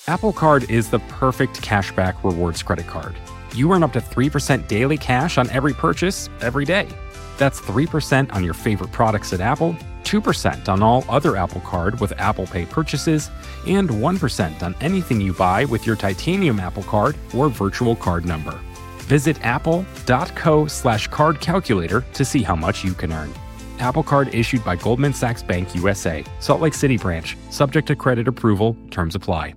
Apple Card is the perfect cashback rewards credit card. You earn up to 3% daily cash on every purchase every day. That's 3% on your favorite products at Apple, 2% on all other Apple Card with Apple Pay purchases, and 1% on anything you buy with your titanium Apple Card or virtual card number. Visit apple.co/card calculator to see how much you can earn. Apple Card issued by Goldman Sachs Bank USA, Salt Lake City branch, subject to credit approval, terms apply.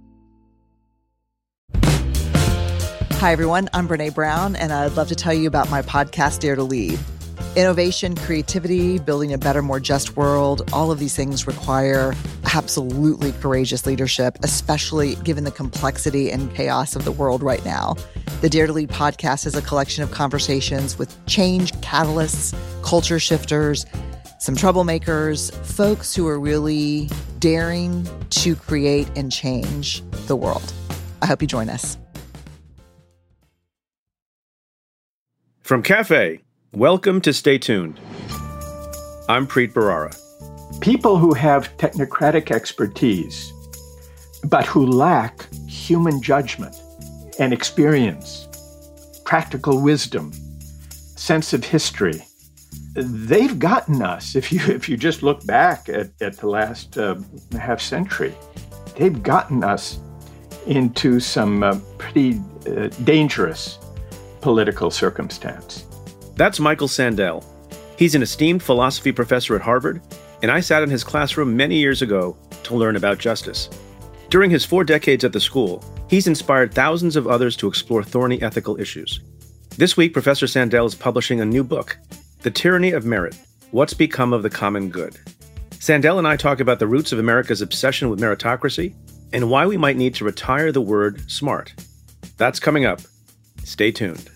Hi, everyone. I'm Brene Brown, and I'd love to tell you about my podcast, Dare to Lead. Innovation, creativity, building a better, more just world, all of these things require absolutely courageous leadership, especially given the complexity and chaos of the world right now. The Dare to Lead podcast is a collection of conversations with change catalysts, culture shifters, some troublemakers, folks who are really daring to create and change the world. I hope you join us. From Cafe, welcome to Stay Tuned. I'm Preet Bharara. People who have technocratic expertise, but who lack human judgment and experience, practical wisdom, sense of history, they've gotten us. If you just look back at the last half century, they've gotten us into some pretty dangerous political circumstance. That's Michael Sandel. He's an esteemed philosophy professor at Harvard, and I sat in his classroom many years ago to learn about justice. During his 4 decades at the school, he's inspired thousands of others to explore thorny ethical issues. This week, Professor Sandel is publishing a new book, The Tyranny of Merit: What's Become of the Common Good. Sandel and I talk about the roots of America's obsession with meritocracy and why we might need to retire the word smart. That's coming up. Stay tuned.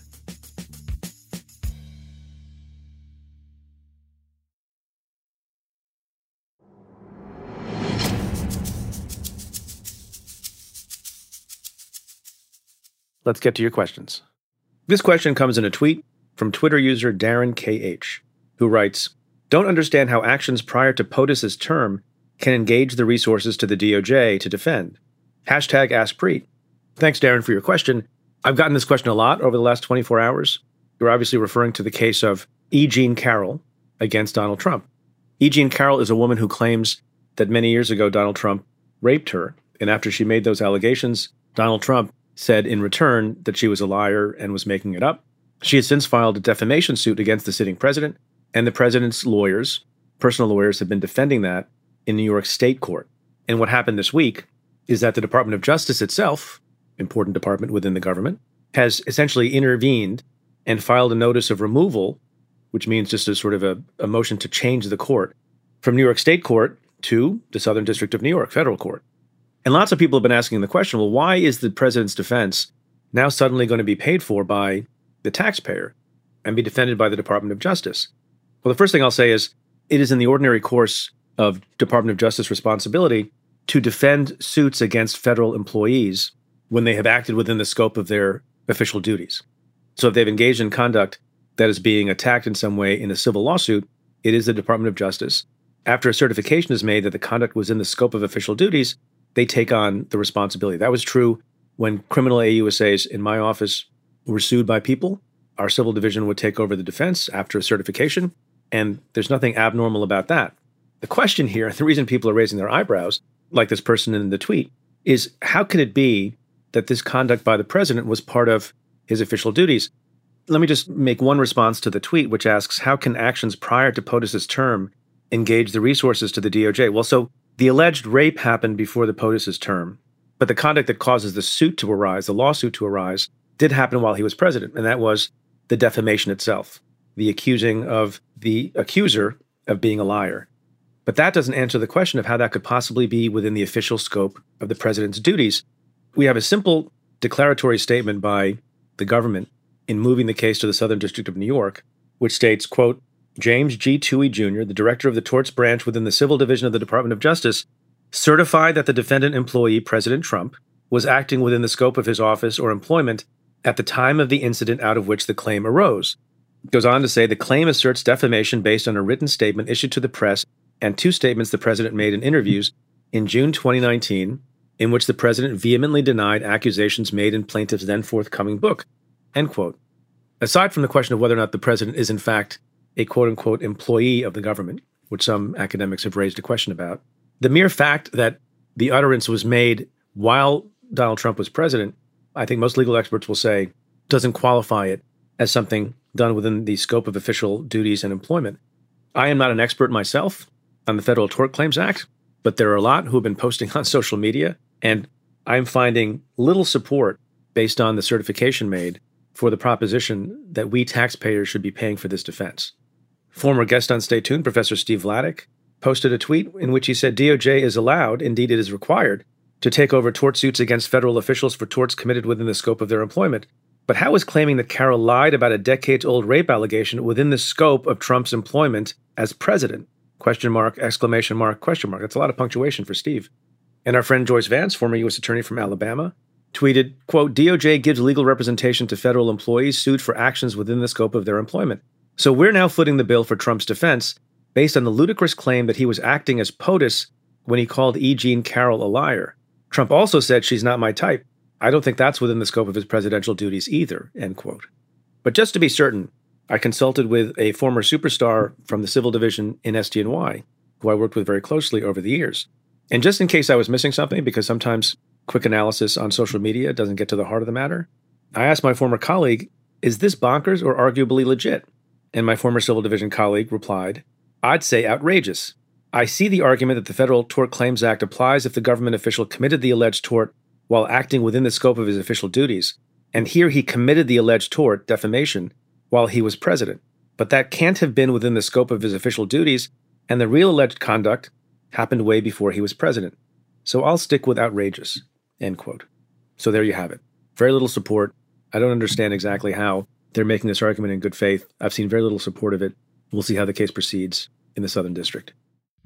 Let's get to your questions. This question comes in a tweet from Twitter user Darren KH, who writes, "Don't understand how actions prior to POTUS's term can engage the resources to the DOJ to defend. Hashtag AskPreet." Thanks, Darren, for your question. I've gotten this question a lot over the last 24 hours. You're obviously referring to the case of E. Jean Carroll against Donald Trump. E. Jean Carroll is a woman who claims that many years ago Donald Trump raped her, and after she made those allegations, Donald Trump said in return that she was a liar and was making it up. She has since filed a defamation suit against the sitting president, and the president's lawyers, personal lawyers, have been defending that in New York State court. And what happened this week is that the Department of Justice itself, important department within the government, has essentially intervened and filed a notice of removal, which means just a sort of a motion to change the court from New York State Court to the Southern District of New York, federal court. And lots of people have been asking the question, well, why is the president's defense now suddenly going to be paid for by the taxpayer and be defended by the Department of Justice? Well, the first thing I'll say is it is in the ordinary course of Department of Justice responsibility to defend suits against federal employees when they have acted within the scope of their official duties. So if they've engaged in conduct that is being attacked in some way in a civil lawsuit, it is the Department of Justice. After a certification is made that the conduct was in the scope of official duties, they take on the responsibility. That was true when criminal AUSAs in my office were sued by people. Our civil division would take over the defense after a certification, and there's nothing abnormal about that. The question here, the reason people are raising their eyebrows, like this person in the tweet, is how could it be that this conduct by the president was part of his official duties? Let me just make one response to the tweet, which asks, how can actions prior to POTUS's term engage the resources to the DOJ? Well, so the alleged rape happened before the POTUS's term, but the conduct that causes the suit to arise, the lawsuit to arise, did happen while he was president, and that was the defamation itself, the accusing of the accuser of being a liar. But that doesn't answer the question of how that could possibly be within the official scope of the president's duties. We have a simple declaratory statement by the government in moving the case to the Southern District of New York, which states, quote, James G. Tuohy Jr., the director of the torts branch within the Civil Division of the Department of Justice, certified that the defendant employee, President Trump, was acting within the scope of his office or employment at the time of the incident out of which the claim arose. It goes on to say the claim asserts defamation based on a written statement issued to the press and 2 statements the president made in interviews in June 2019 in which the president vehemently denied accusations made in plaintiff's then forthcoming book, end quote. Aside from the question of whether or not the president is in fact a quote-unquote employee of the government, which some academics have raised a question about, the mere fact that the utterance was made while Donald Trump was president, I think most legal experts will say, doesn't qualify it as something done within the scope of official duties and employment. I am not an expert myself on the Federal Tort Claims Act, but there are a lot who have been posting on social media, and I'm finding little support based on the certification made for the proposition that we taxpayers should be paying for this defense. Former guest on Stay Tuned, Professor Steve Vladeck, posted a tweet in which he said DOJ is allowed, indeed it is required, to take over tort suits against federal officials for torts committed within the scope of their employment. But how is claiming that Carroll lied about a decades-old rape allegation within the scope of Trump's employment as president? Question mark, exclamation mark, question mark. That's a lot of punctuation for Steve. And our friend Joyce Vance, former U.S. attorney from Alabama, tweeted, quote, DOJ gives legal representation to federal employees sued for actions within the scope of their employment. So we're now footing the bill for Trump's defense based on the ludicrous claim that he was acting as POTUS when he called E. Jean Carroll a liar. Trump also said she's not my type. I don't think that's within the scope of his presidential duties either, end quote. But just to be certain, I consulted with a former superstar from the civil division in SDNY, who I worked with very closely over the years. And just in case I was missing something, because sometimes quick analysis on social media doesn't get to the heart of the matter, I asked my former colleague, is this bonkers or arguably legit? And my former civil division colleague replied, I'd say outrageous. I see the argument that the Federal Tort Claims Act applies if the government official committed the alleged tort while acting within the scope of his official duties. And here he committed the alleged tort, defamation, while he was president. But that can't have been within the scope of his official duties, and the real alleged conduct happened way before he was president. So I'll stick with outrageous, end quote. So there you have it. Very little support. I don't understand exactly how they're making this argument in good faith. I've seen very little support of it. We'll see how the case proceeds in the Southern District.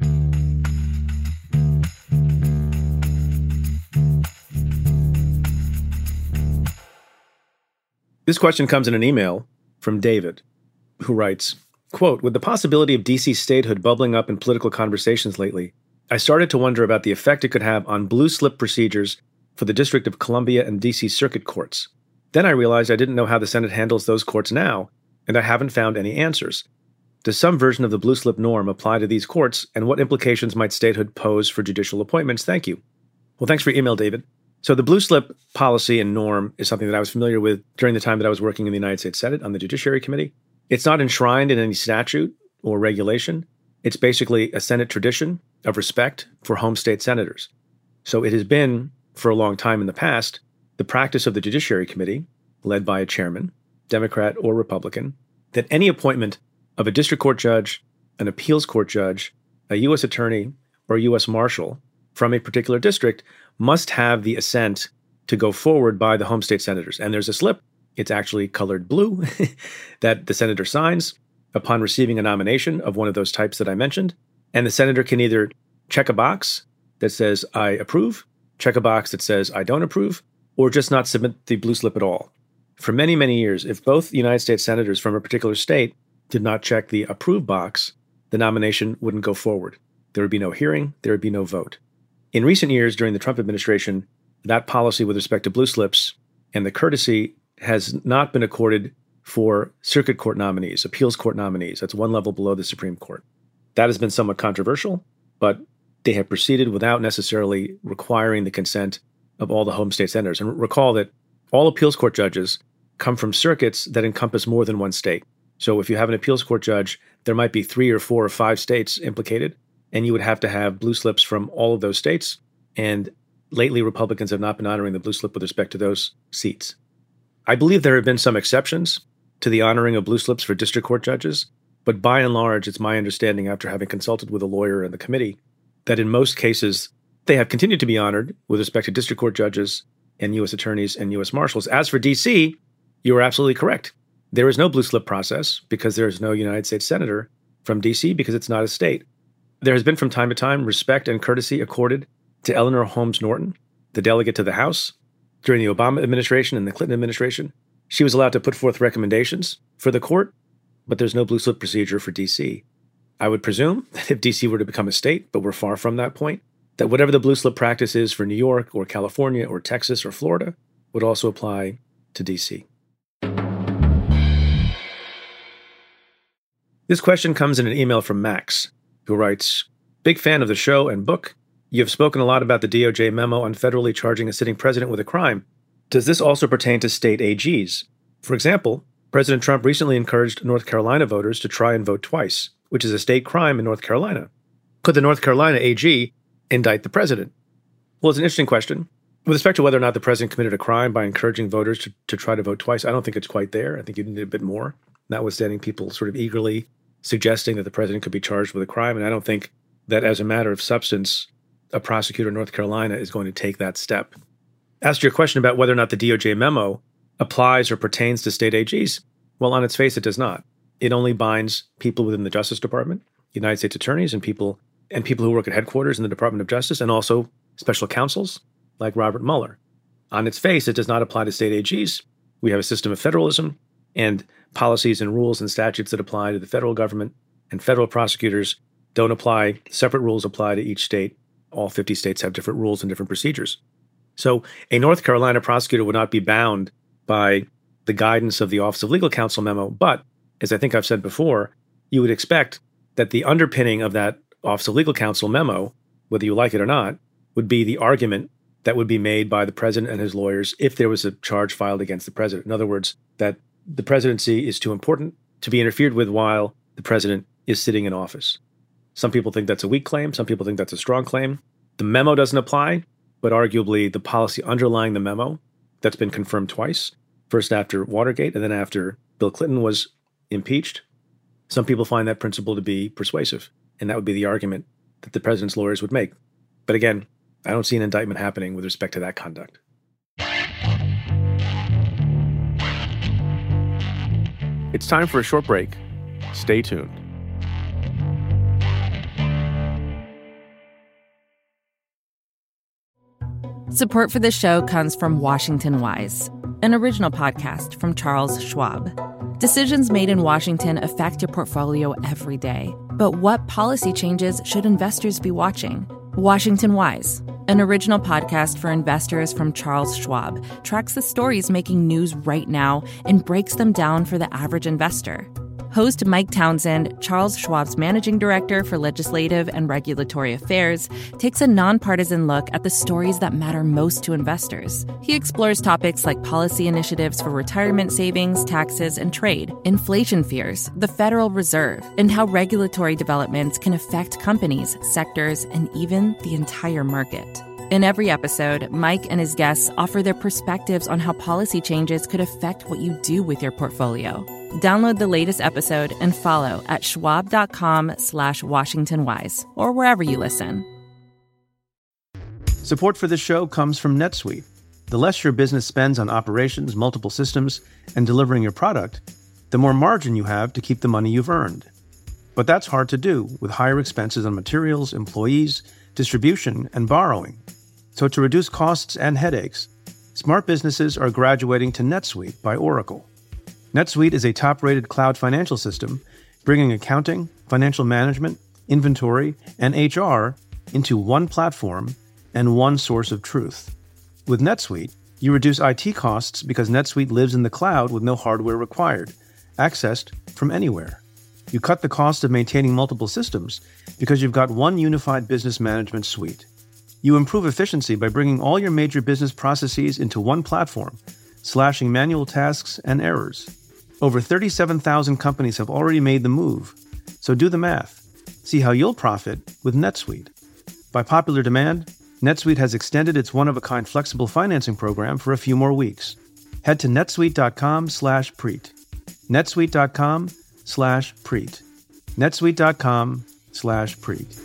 This question comes in an email from David, who writes, quote, with the possibility of D.C. statehood bubbling up in political conversations lately, I started to wonder about the effect it could have on blue slip procedures for the District of Columbia and D.C. Circuit Courts. Then I realized I didn't know how the Senate handles those courts now, and I haven't found any answers. Does some version of the blue slip norm apply to these courts, and what implications might statehood pose for judicial appointments? Thank you. Well, thanks for your email, David. So the blue slip policy and norm is something that I was familiar with during the time that I was working in the United States Senate on the Judiciary Committee. It's not enshrined in any statute or regulation. It's basically a Senate tradition of respect for home state senators. So it has been, for a long time in the past, the practice of the Judiciary Committee, led by a chairman, Democrat or Republican, that any appointment of a district court judge, an appeals court judge, a U.S. attorney, or a U.S. marshal from a particular district must have the assent to go forward by the home state senators. And there's a slip, it's actually colored blue, that the senator signs upon receiving a nomination of one of those types that I mentioned. And the senator can either check a box that says, I approve, check a box that says, I don't approve, or just not submit the blue slip at all. For many, many years, if both United States senators from a particular state did not check the approve box, the nomination wouldn't go forward. There would be no hearing, there would be no vote. In recent years, during the Trump administration, that policy with respect to blue slips and the courtesy has not been accorded for circuit court nominees, appeals court nominees. That's one level below the Supreme Court. That has been somewhat controversial, but they have proceeded without necessarily requiring the consent of all the home state senators. And recall that all appeals court judges come from circuits that encompass more than one state. So if you have an appeals court judge, there might be 3 or 4 or 5 states implicated, and you would have to have blue slips from all of those states. And lately, Republicans have not been honoring the blue slip with respect to those seats. I believe there have been some exceptions to the honoring of blue slips for district court judges, but by and large, it's my understanding after having consulted with a lawyer in the committee that in most cases, they have continued to be honored with respect to district court judges and U.S. attorneys and U.S. marshals. As for D.C., you are absolutely correct. There is no blue slip process because there is no United States senator from D.C. because it's not a state. There has been from time to time respect and courtesy accorded to Eleanor Holmes Norton, the delegate to the House. During the Obama administration and the Clinton administration, she was allowed to put forth recommendations for the court, but there's no blue slip procedure for D.C. I would presume that if D.C. were to become a state, but we're far from that point, that whatever the blue slip practice is for New York or California or Texas or Florida would also apply to D.C. This question comes in an email from Max, who writes, "Big fan of the show and book. You have spoken a lot about the DOJ memo on federally charging a sitting president with a crime. Does this also pertain to state AGs? For example, President Trump recently encouraged North Carolina voters to try and vote twice, which is a state crime in North Carolina. Could the North Carolina AG indict the president?" Well, it's an interesting question. With respect to whether or not the president committed a crime by encouraging voters to try to vote twice, I don't think it's quite there. I think you need a bit more, notwithstanding people sort of eagerly suggesting that the president could be charged with a crime. And I don't think that as a matter of substance, a prosecutor in North Carolina is going to take that step. As to your question about whether or not the DOJ memo applies or pertains to state AGs, well, on its face, it does not. It only binds people within the Justice Department, United States attorneys, and people who work at headquarters in the Department of Justice, and also special counsels like Robert Mueller. On its face, it does not apply to state AGs. We have a system of federalism and policies and rules and statutes that apply to the federal government, and federal prosecutors don't apply. Separate rules apply to each state. All 50 states have different rules and different procedures. So a North Carolina prosecutor would not be bound by the guidance of the Office of Legal Counsel memo. But, as I think I've said before, you would expect that the underpinning of that Office of Legal Counsel memo, whether you like it or not, would be the argument that would be made by the president and his lawyers if there was a charge filed against the president. In other words, that the presidency is too important to be interfered with while the president is sitting in office. Some people think that's a weak claim. Some people think that's a strong claim. The memo doesn't apply, but arguably the policy underlying the memo that's been confirmed twice, first after Watergate and then after Bill Clinton was impeached. Some people find that principle to be persuasive, and that would be the argument that the president's lawyers would make. But again, I don't see an indictment happening with respect to that conduct. It's time for a short break. Stay tuned. Support for this show comes from Washington Wise, an original podcast from Charles Schwab. Decisions made in Washington affect your portfolio every day. But what policy changes should investors be watching? Washington Wise, an original podcast for investors from Charles Schwab, tracks the stories making news right now and breaks them down for the average investor. Host Mike Townsend, Charles Schwab's managing director for legislative and regulatory affairs, takes a nonpartisan look at the stories that matter most to investors. He explores topics like policy initiatives for retirement savings, taxes, and trade, inflation fears, the Federal Reserve, and how regulatory developments can affect companies, sectors, and even the entire market. In every episode, Mike and his guests offer their perspectives on how policy changes could affect what you do with your portfolio. Download the latest episode and follow at schwab.com/WashingtonWise or wherever you listen. Support for this show comes from NetSuite. The less your business spends on operations, multiple systems, and delivering your product, the more margin you have to keep the money you've earned. But that's hard to do with higher expenses on materials, employees, distribution, and borrowing. So to reduce costs and headaches, smart businesses are graduating to NetSuite by Oracle. NetSuite is a top-rated cloud financial system, bringing accounting, financial management, inventory, and HR into one platform and one source of truth. With NetSuite, you reduce IT costs because NetSuite lives in the cloud with no hardware required, accessed from anywhere. You cut the cost of maintaining multiple systems because you've got one unified business management suite. You improve efficiency by bringing all your major business processes into one platform, slashing manual tasks and errors. Over 37,000 companies have already made the move, so do the math. See how you'll profit with NetSuite. By popular demand, NetSuite has extended its one-of-a-kind flexible financing program for a few more weeks. Head to netsuite.com/preet. netsuite.com/preet. netsuite.com/preet.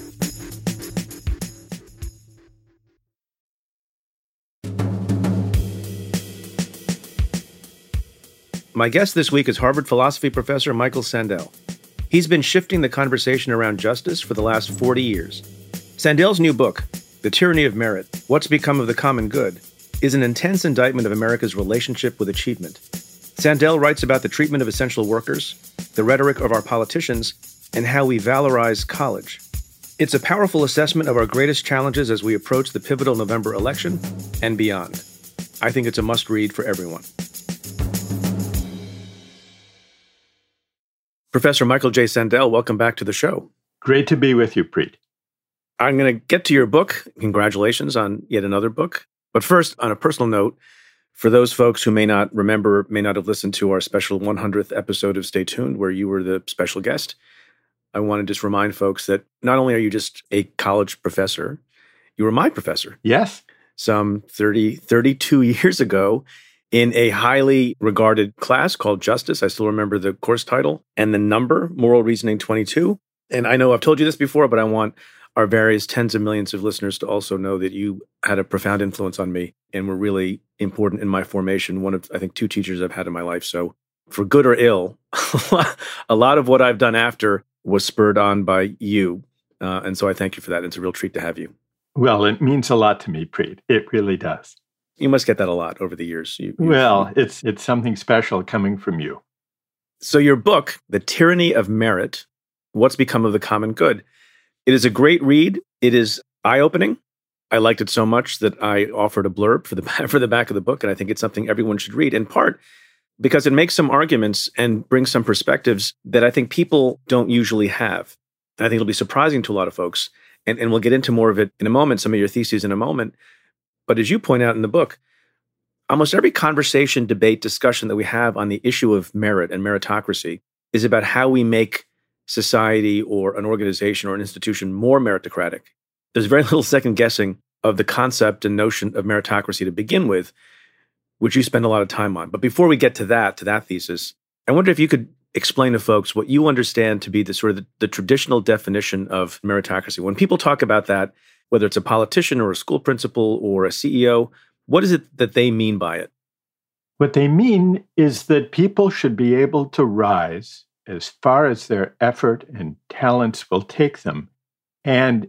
My guest this week is Harvard philosophy professor Michael Sandel. He's been shifting the conversation around justice for the last 40 years. Sandel's new book, The Tyranny of Merit: What's Become of the Common Good, is an intense indictment of America's relationship with achievement. Sandel writes about the treatment of essential workers, the rhetoric of our politicians, and how we valorize college. It's a powerful assessment of our greatest challenges as we approach the pivotal November election and beyond. I think it's a must-read for everyone. Professor Michael J. Sandel, welcome back to the show. Great to be with you, Preet. I'm going to get to your book. Congratulations on yet another book. But first, on a personal note, for those folks who may not remember, may not have listened to our special 100th episode of Stay Tuned, where you were the special guest, I want to just remind folks that not only are you just a college professor, you were my professor. Yes. Some 32 years ago in a highly regarded class called Justice. I still remember the course title and the number, Moral Reasoning 22. And I know I've told you this before, but I want our various tens of millions of listeners to also know that you had a profound influence on me and were really important in my formation. One of, I think, two teachers I've had in my life. So for good or ill, a lot of what I've done after was spurred on by you. And so I thank you for that. It's a real treat to have you. Well, it means a lot to me, Preet. It really does. You must get that a lot over the years. It's something special coming from you. So your book, The Tyranny of Merit, What's Become of the Common Good, it is a great read. It is eye-opening. I liked it so much that I offered a blurb for the back of the book, and I think it's something everyone should read, in part because it makes some arguments and brings some perspectives that I think people don't usually have. And I think it'll be surprising to a lot of folks. And we'll get into more of it in a moment, some of your theses in a moment. But as you point out in the book, almost every conversation, debate, discussion that we have on the issue of merit and meritocracy is about how we make society or an organization or an institution more meritocratic. There's very little second guessing of the concept and notion of meritocracy to begin with, which you spend a lot of time on. But before we get to that thesis, I wonder if you could explain to folks what you understand to be the sort of the traditional definition of meritocracy. When people talk about that, whether it's a politician or a school principal or a CEO, what is it that they mean by it? What they mean is that people should be able to rise as far as their effort and talents will take them. And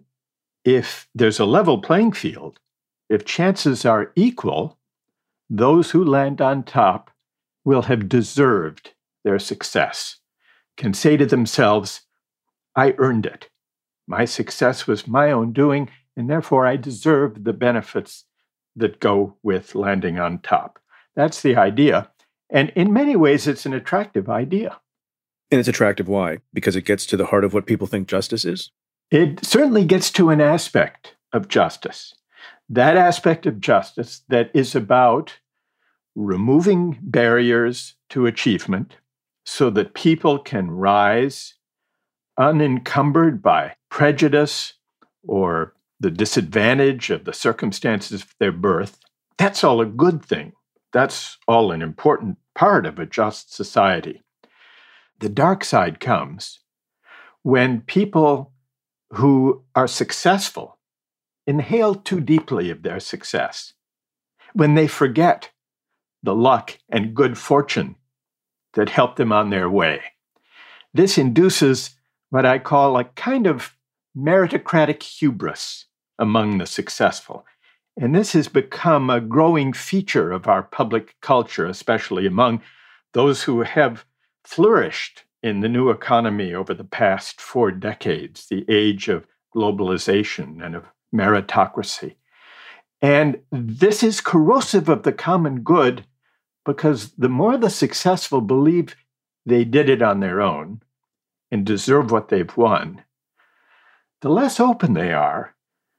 if there's a level playing field, if chances are equal, those who land on top will have deserved their success, can say to themselves, I earned it. My success was my own doing, and therefore I deserve the benefits that go with landing on top. That's the idea. And in many ways, it's an attractive idea. And it's attractive why? Because it gets to the heart of what people think justice is? It certainly gets to an aspect of justice. That aspect of justice that is about removing barriers to achievement so that people can rise unencumbered by prejudice or the disadvantage of the circumstances of their birth. That's all a good thing. That's all an important part of a just society. The dark side comes when people who are successful inhale too deeply of their success, when they forget the luck and good fortune that helped them on their way. This induces what I call a kind of meritocratic hubris among the successful. And this has become a growing feature of our public culture, especially among those who have flourished in the new economy over the past 4 decades, the age of globalization and of meritocracy. And this is corrosive of the common good because the more the successful believe they did it on their own and deserve what they've won, the less open they are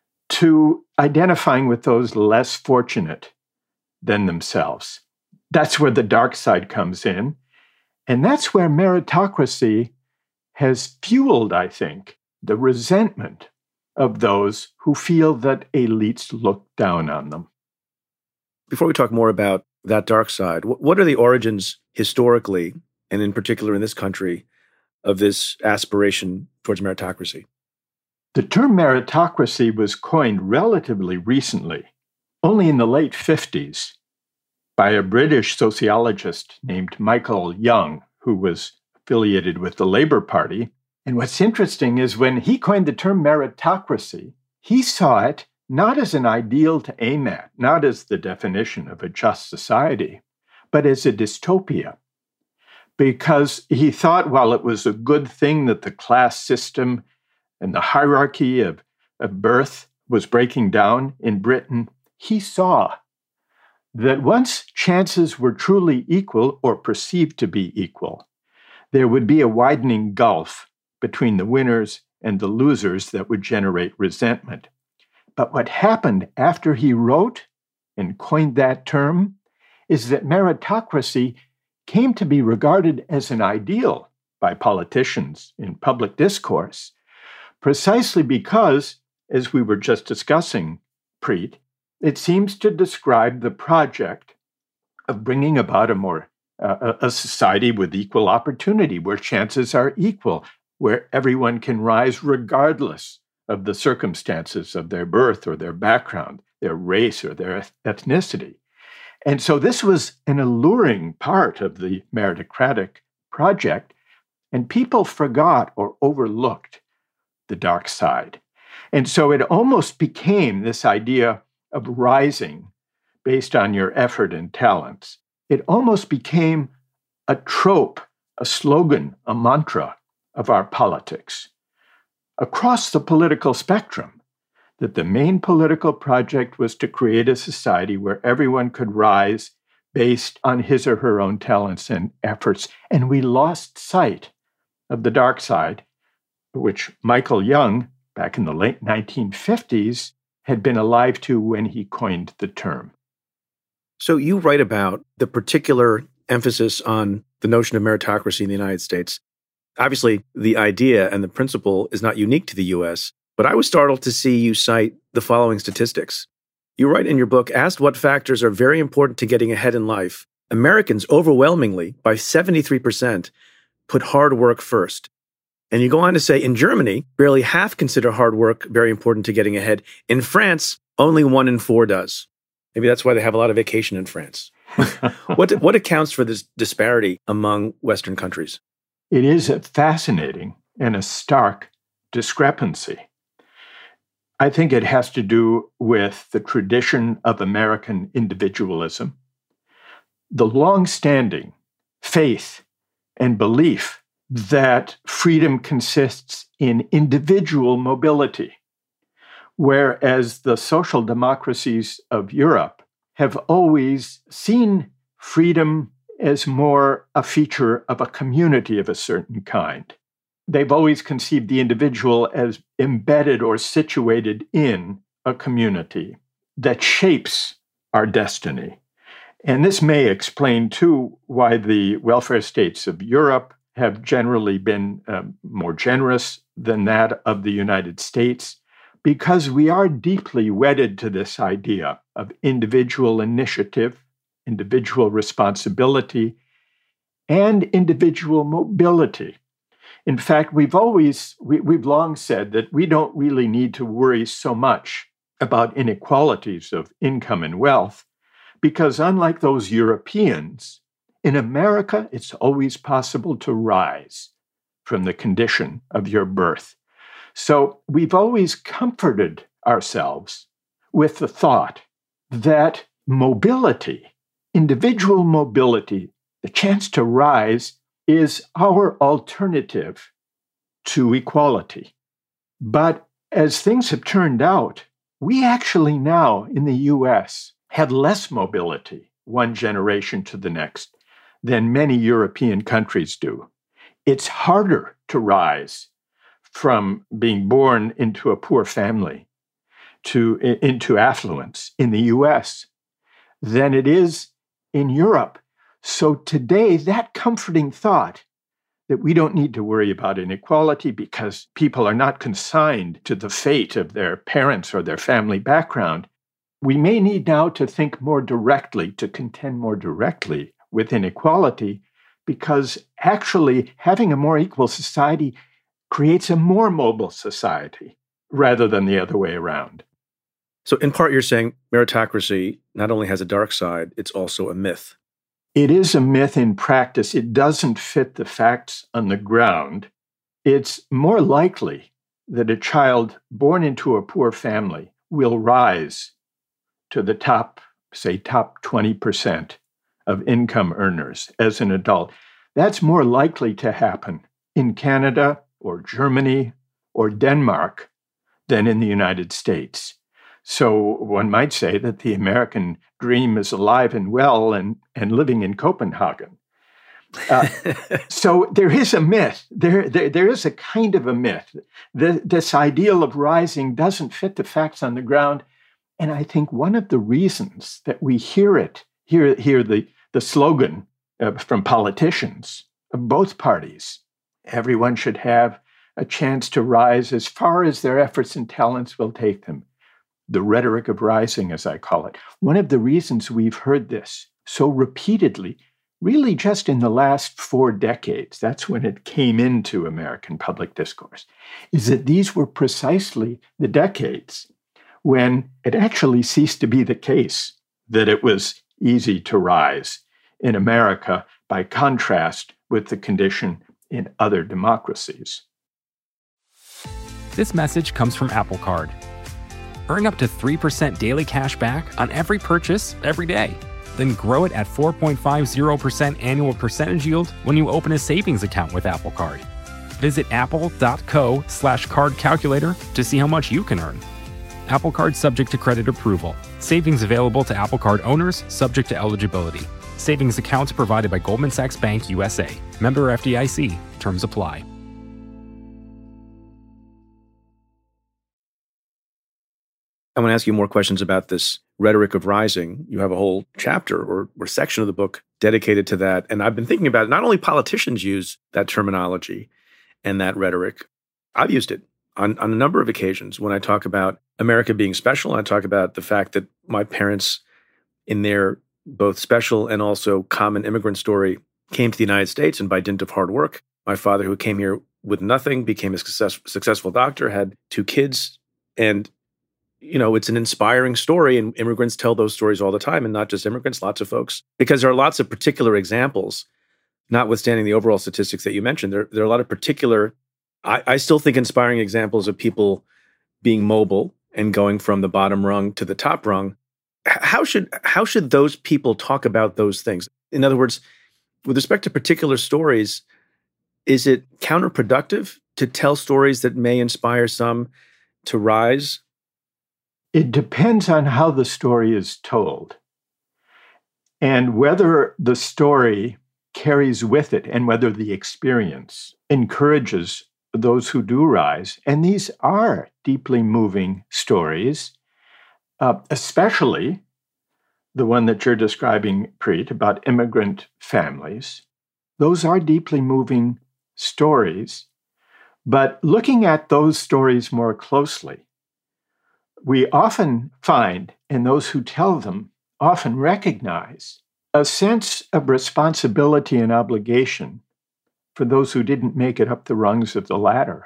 to identifying with those less fortunate than themselves. That's where the dark side comes in. And that's where meritocracy has fueled, I think, the resentment of those who feel that elites look down on them. Before we talk more about that dark side, what are the origins historically, and in particular in this country, of this aspiration towards meritocracy? The term meritocracy was coined relatively recently, only in the late 50s, by a British sociologist named Michael Young, who was affiliated with the Labour Party. And what's interesting is when he coined the term meritocracy, he saw it not as an ideal to aim at, not as the definition of a just society, but as a dystopia. Because he thought, while it was a good thing that the class system and the hierarchy of birth was breaking down in Britain, he saw that once chances were truly equal or perceived to be equal, there would be a widening gulf between the winners and the losers that would generate resentment. But what happened after he wrote and coined that term is that meritocracy came to be regarded as an ideal by politicians in public discourse, precisely because, as we were just discussing, Preet, it seems to describe the project of bringing about a society with equal opportunity, where chances are equal, where everyone can rise regardless of the circumstances of their birth or their background, their race or their ethnicity. And so this was an alluring part of the meritocratic project, and people forgot or overlooked the dark side. And so it almost became this idea of rising based on your effort and talents. It almost became a trope, a slogan, a mantra of our politics across the political spectrum, that the main political project was to create a society where everyone could rise based on his or her own talents and efforts. And we lost sight of the dark side, which Michael Young, back in the late 1950s, had been alive to when he coined the term. So you write about the particular emphasis on the notion of meritocracy in the United States. Obviously, the idea and the principle is not unique to the U.S., but I was startled to see you cite the following statistics. You write in your book, asked what factors are very important to getting ahead in life, Americans overwhelmingly, by 73%, put hard work first. And you go on to say, in Germany, barely half consider hard work very important to getting ahead. In France, only 1 in 4 does. Maybe that's why they have a lot of vacation in France. What accounts for this disparity among Western countries? It is a fascinating and a stark discrepancy. I think it has to do with the tradition of American individualism, the long-standing faith and belief that freedom consists in individual mobility, whereas the social democracies of Europe have always seen freedom as more a feature of a community of a certain kind. They've always conceived the individual as embedded or situated in a community that shapes our destiny. And this may explain, too, why the welfare states of Europe have generally been more generous than that of the United States, because we are deeply wedded to this idea of individual initiative, individual responsibility, and individual mobility. In fact, we've long said that we don't really need to worry so much about inequalities of income and wealth, because unlike those Europeans, in America, it's always possible to rise from the condition of your birth. So we've always comforted ourselves with the thought that mobility, individual mobility, the chance to rise, is our alternative to equality. But as things have turned out, we actually now in the US have less mobility one generation to the next than many European countries do. It's harder to rise from being born into a poor family into affluence in the US than it is in Europe. So today, that comforting thought that we don't need to worry about inequality because people are not consigned to the fate of their parents or their family background, we may need now to think more directly, to contend more directly with inequality, because actually having a more equal society creates a more mobile society rather than the other way around. So in part, you're saying meritocracy not only has a dark side, it's also a myth. It is a myth in practice. It doesn't fit the facts on the ground. It's more likely that a child born into a poor family will rise to the top 20% of income earners as an adult. That's more likely to happen in Canada or Germany or Denmark than in the United States. So one might say that the American dream is alive and well and living in Copenhagen. So there is a myth. There is a kind of a myth. This ideal of rising doesn't fit the facts on the ground. And I think one of the reasons that we hear the slogan from politicians of both parties, everyone should have a chance to rise as far as their efforts and talents will take them. The rhetoric of rising, as I call it. One of the reasons we've heard this so repeatedly, really just in the last 4 decades, that's when it came into American public discourse, is that these were precisely the decades when it actually ceased to be the case that it was easy to rise in America, by contrast with the condition in other democracies. This message comes from Apple Card. Earn up to 3% daily cash back on every purchase every day. Then grow it at 4.50% annual percentage yield when you open a savings account with Apple Card. Visit apple.co/card calculator to see how much you can earn. Apple Card subject to credit approval. Savings available to Apple Card owners subject to eligibility. Savings accounts provided by Goldman Sachs Bank USA. Member FDIC. Terms apply. I want to ask you more questions about this rhetoric of rising. You have a whole chapter or section of the book dedicated to that. And I've been thinking about it. Not only politicians use that terminology and that rhetoric. I've used it on a number of occasions when I talk about America being special. I talk about the fact that my parents, in their both special and also common immigrant story, came to the United States, and by dint of hard work, my father, who came here with nothing, became a successful doctor, had 2 kids, and it's an inspiring story, and immigrants tell those stories all the time, and not just immigrants, lots of folks, because there are lots of particular examples, notwithstanding the overall statistics that you mentioned. There are a lot of particular, I still think, inspiring examples of people being mobile and going from the bottom rung to the top rung. How should those people talk about those things? In other words, with respect to particular stories, is it counterproductive to tell stories that may inspire some to rise? It depends on how the story is told and whether the story carries with it and whether the experience encourages those who do rise. And these are deeply moving stories, especially the one that you're describing, Preet, about immigrant families. Those are deeply moving stories. But looking at those stories more closely, we often find, and those who tell them often recognize, a sense of responsibility and obligation for those who didn't make it up the rungs of the ladder.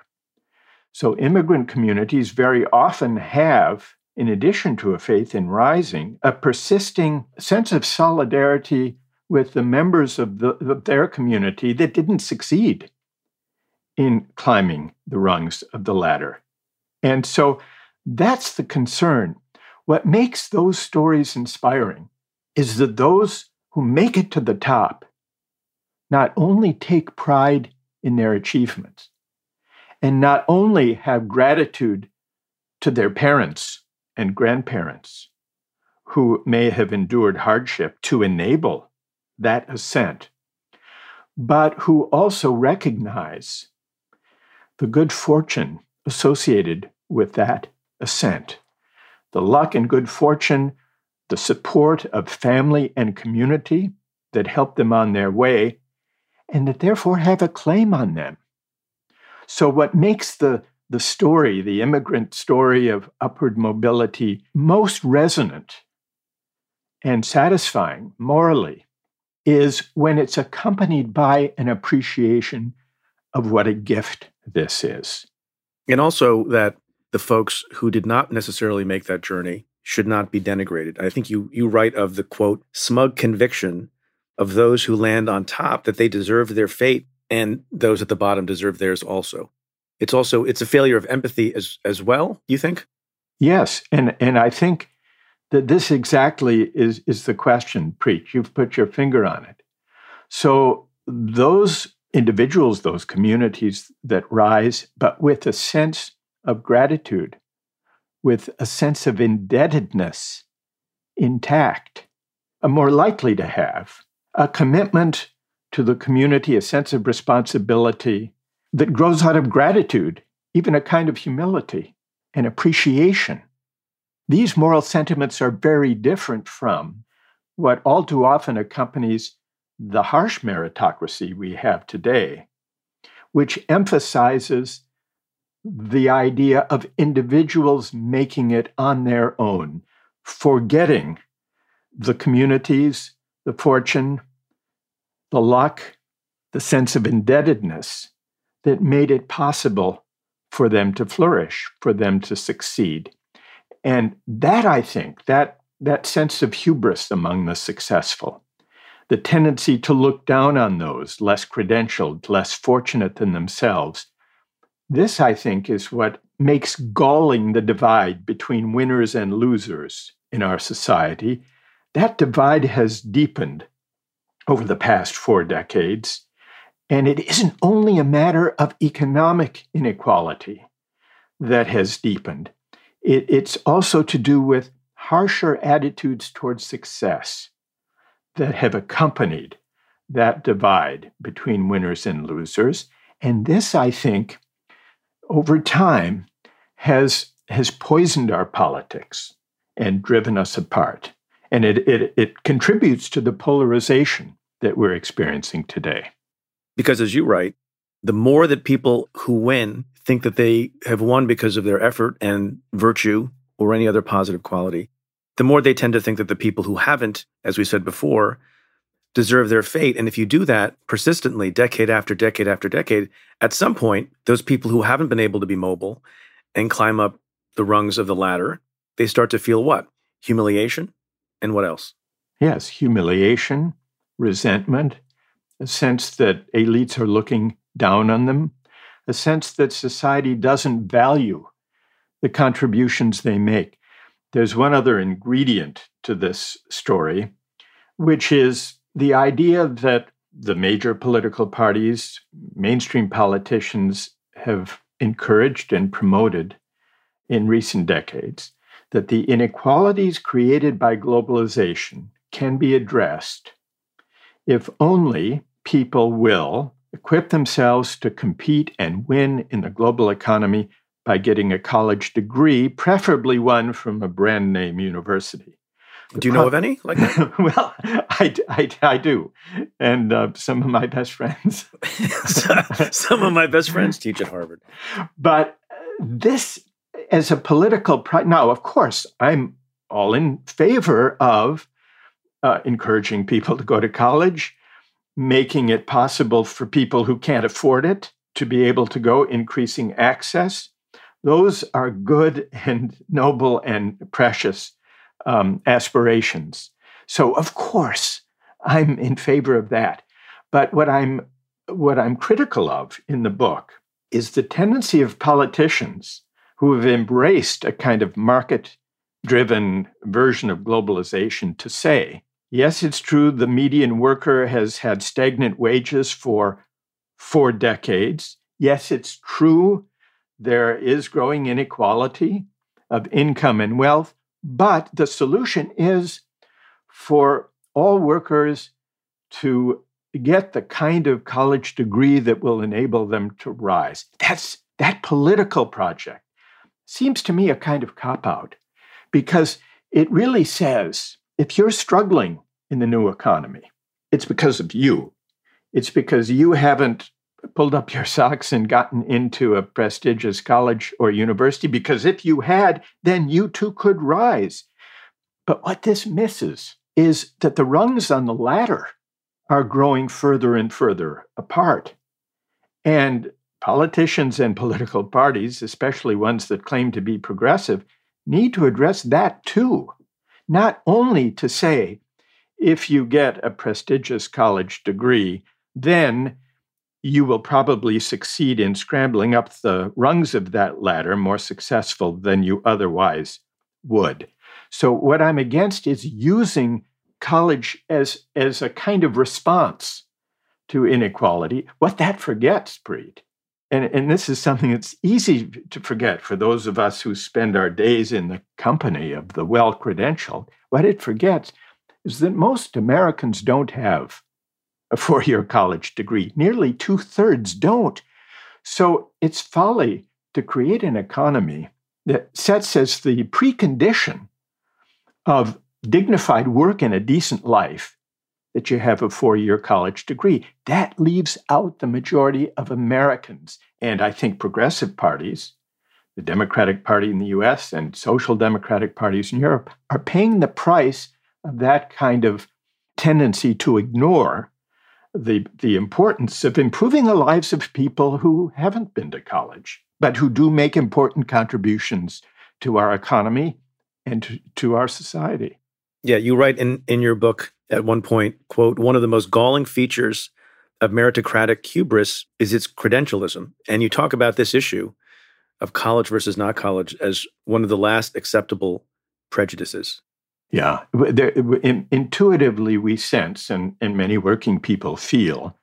So immigrant communities very often have, in addition to a faith in rising, a persisting sense of solidarity with the members of their community that didn't succeed in climbing the rungs of the ladder. And so that's the concern. What makes those stories inspiring is that those who make it to the top not only take pride in their achievements and not only have gratitude to their parents and grandparents who may have endured hardship to enable that ascent, but who also recognize the good fortune associated with that ascent, the luck and good fortune, the support of family and community that helped them on their way, and that therefore have a claim on them. So what makes the story, the immigrant story of upward mobility, most resonant and satisfying morally is when it's accompanied by an appreciation of what a gift this is. And also that the folks who did not necessarily make that journey should not be denigrated. I think you write of the, quote, smug conviction of those who land on top that they deserve their fate and those at the bottom deserve theirs also. It's a failure of empathy as well, you think? Yes, and I think that this exactly is the question, Preet. You've put your finger on it. So those individuals, those communities that rise, but with a sense of gratitude, with a sense of indebtedness intact, are more likely to have a commitment to the community, a sense of responsibility that grows out of gratitude, even a kind of humility and appreciation. These moral sentiments are very different from what all too often accompanies the harsh meritocracy we have today, which emphasizes the idea of individuals making it on their own, forgetting the communities, the fortune, the luck, the sense of indebtedness that made it possible for them to flourish, for them to succeed. And that, I think, that sense of hubris among the successful, the tendency to look down on those less credentialed, less fortunate than themselves, this, I think, is what makes galling the divide between winners and losers in our society. That divide has deepened over the past 4 decades, and it isn't only a matter of economic inequality that has deepened. It's also to do with harsher attitudes towards success that have accompanied that divide between winners and losers. And this, I think, over time has poisoned our politics and driven us apart. And it contributes to the polarization that we're experiencing today. Because as you write, the more that people who win think that they have won because of their effort and virtue or any other positive quality, the more they tend to think that the people who haven't, as we said before, deserve their fate. And if you do that persistently, decade after decade after decade, at some point, those people who haven't been able to be mobile and climb up the rungs of the ladder, they start to feel what? Humiliation? And what else? Yes, humiliation, resentment, a sense that elites are looking down on them, a sense that society doesn't value the contributions they make. There's one other ingredient to this story, which is the idea that the major political parties, mainstream politicians have encouraged and promoted in recent decades, that the inequalities created by globalization can be addressed if only people will equip themselves to compete and win in the global economy by getting a college degree, preferably one from a brand name university. Do you know of any like that? Well, I do. And some of my best friends. Some of my best friends teach at Harvard. But this, as a political... Now, of course, I'm all in favor of encouraging people to go to college, making it possible for people who can't afford it to be able to go, increasing access. Those are good and noble and precious aspirations. So, of course, I'm in favor of that. But what I'm critical of in the book is the tendency of politicians who have embraced a kind of market-driven version of globalization to say, yes, it's true, the median worker has had stagnant wages for 4 decades. Yes, it's true, there is growing inequality of income and wealth. But the solution is for all workers to get the kind of college degree that will enable them to rise. That political project seems to me a kind of cop-out, because it really says, if you're struggling in the new economy, it's because of you. It's because you haven't pulled up your socks and gotten into a prestigious college or university, because if you had, then you too could rise. But what this misses is that the rungs on the ladder are growing further and further apart. And politicians and political parties, especially ones that claim to be progressive, need to address that too. Not only to say, if you get a prestigious college degree, then you will probably succeed in scrambling up the rungs of that ladder more successful than you otherwise would. So what I'm against is using college as a kind of response to inequality. What that forgets, Preet, and this is something that's easy to forget for those of us who spend our days in the company of the well-credentialed, what it forgets is that most Americans don't have a 4-year college degree. Nearly 2/3 don't. So it's folly to create an economy that sets as the precondition of dignified work and a decent life that you have a 4-year college degree. That leaves out the majority of Americans. And I think progressive parties, the Democratic Party in the US and social democratic parties in Europe, are paying the price of that kind of tendency to ignore the importance of improving the lives of people who haven't been to college, but who do make important contributions to our economy and to our society. Yeah, you write in your book at one point, quote, one of the most galling features of meritocratic hubris is its credentialism. And you talk about this issue of college versus not college as one of the last acceptable prejudices. Yeah, intuitively we sense, and many working people feel,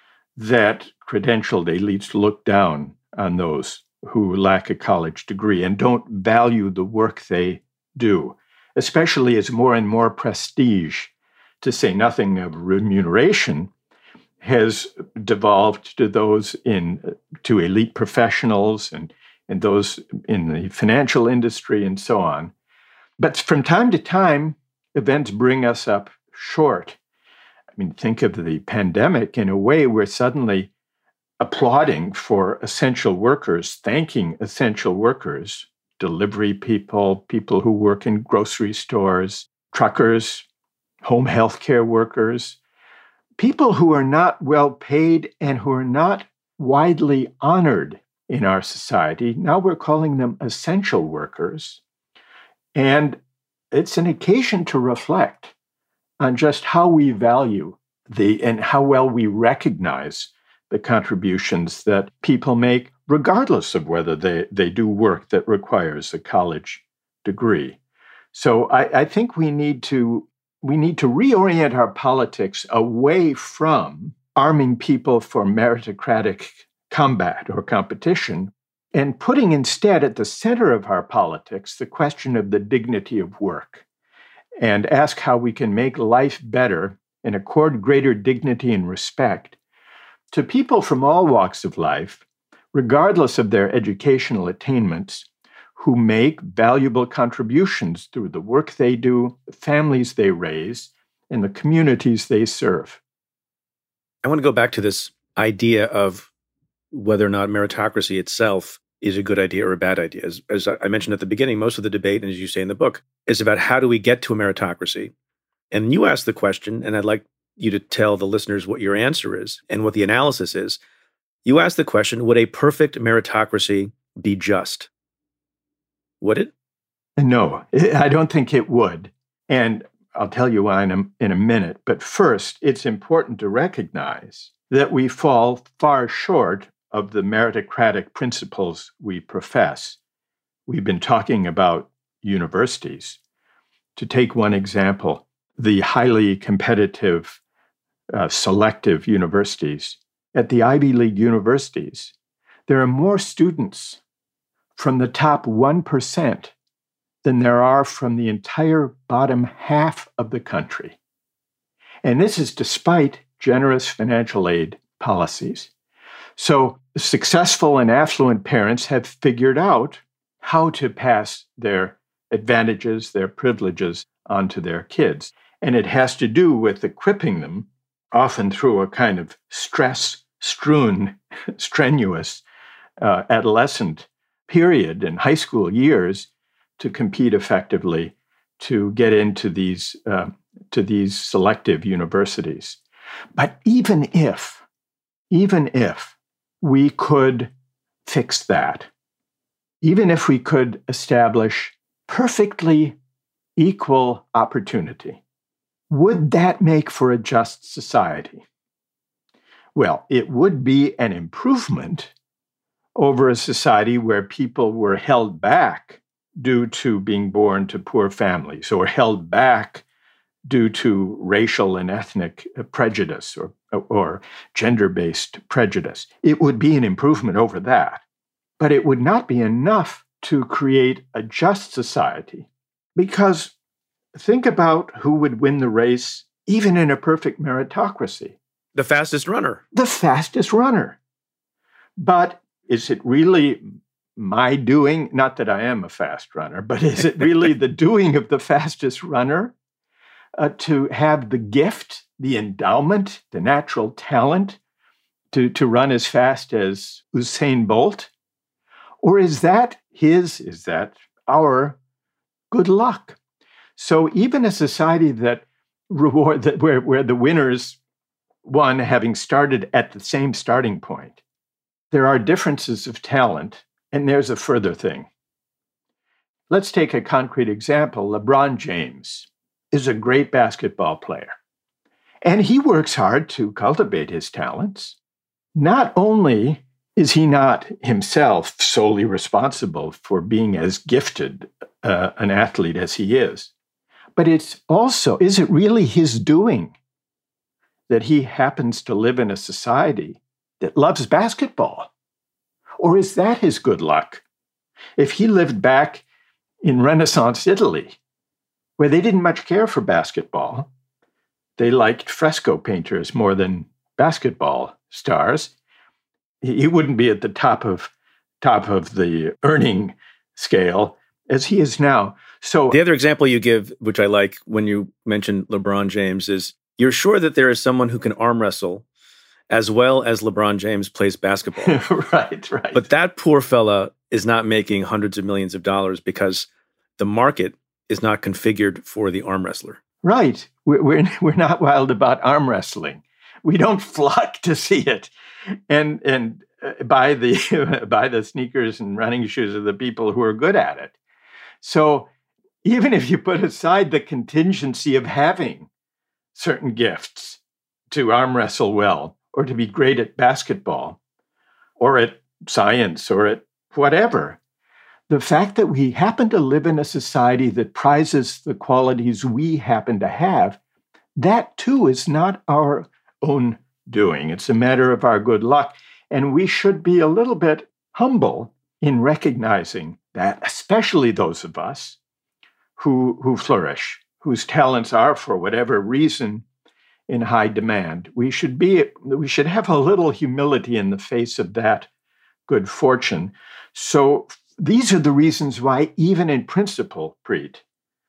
that credentialed elites look down on those who lack a college degree and don't value the work they do, especially as more and more prestige, to say nothing of remuneration, has devolved to those to elite professionals and those in the financial industry and so on. But from time to time, events bring us up short. I mean, think of the pandemic. In a way, we're suddenly applauding for essential workers, thanking essential workers, delivery people, people who work in grocery stores, truckers, home healthcare workers, people who are not well paid and who are not widely honored in our society. Now we're calling them essential workers. And it's an occasion to reflect on just how we value and how well we recognize the contributions that people make, regardless of whether they do work that requires a college degree. So I think we need to reorient our politics away from arming people for meritocratic combat or competition, and putting instead at the center of our politics the question of the dignity of work, and ask how we can make life better and accord greater dignity and respect to people from all walks of life, regardless of their educational attainments, who make valuable contributions through the work they do, the families they raise, and the communities they serve. I want to go back to this idea of whether or not meritocracy itself is a good idea or a bad idea. As I mentioned at the beginning, most of the debate, and as you say in the book, is about how do we get to a meritocracy? And you asked the question, and I'd like you to tell the listeners what your answer is and what the analysis is. You asked the question, would a perfect meritocracy be just? Would it? No, I don't think it would. And I'll tell you why in a minute. But first, it's important to recognize that we fall far short of the meritocratic principles we profess. We've been talking about universities. To take one example, the highly competitive, selective universities. At the Ivy League universities, there are more students from the top 1% than there are from the entire bottom half of the country. And this is despite generous financial aid policies. So successful and affluent parents have figured out how to pass their advantages, their privileges onto their kids. And it has to do with equipping them, often through a kind of stress-strewn, strenuous adolescent period in high school years, to compete effectively, to get into these selective universities. But even if we could fix that, even if we could establish perfectly equal opportunity, would that make for a just society? Well, it would be an improvement over a society where people were held back due to being born to poor families, or held back due to racial and ethnic prejudice or gender-based prejudice. It would be an improvement over that, but it would not be enough to create a just society, because think about who would win the race, even in a perfect meritocracy. The fastest runner. The fastest runner. But is it really my doing? Not that I am a fast runner, but is it really the doing of the fastest runner to have the gift, the endowment, the natural talent to run as fast as Usain Bolt? Or is that our good luck? So even a society that where the winners won having started at the same starting point, there are differences of talent, and there's a further thing. Let's take a concrete example. LeBron James is a great basketball player, and he works hard to cultivate his talents. Not only is he not himself solely responsible for being as gifted an athlete as he is, but it's also, is it really his doing that he happens to live in a society that loves basketball? Or is that his good luck? If he lived back in Renaissance Italy, where they didn't much care for basketball, they liked fresco painters more than basketball stars, he wouldn't be at the top of the earning scale as he is now. So the other example you give, which I like when you mention LeBron James, is you're sure that there is someone who can arm wrestle as well as LeBron James plays basketball. Right. But that poor fella is not making hundreds of millions of dollars because the market is not configured for the arm wrestler. Right. We're not wild about arm wrestling. We don't flock to see it and buy the sneakers and running shoes of the people who are good at it. So even if you put aside the contingency of having certain gifts to arm wrestle well, or to be great at basketball, or at science, or at whatever, the fact that we happen to live in a society that prizes the qualities we happen to have, that too is not our own doing. It's a matter of our good luck. And we should be a little bit humble in recognizing that, especially those of us who flourish, whose talents are, for whatever reason, in high demand. We should have a little humility in the face of that good fortune. So these are the reasons why, even in principle, Preet,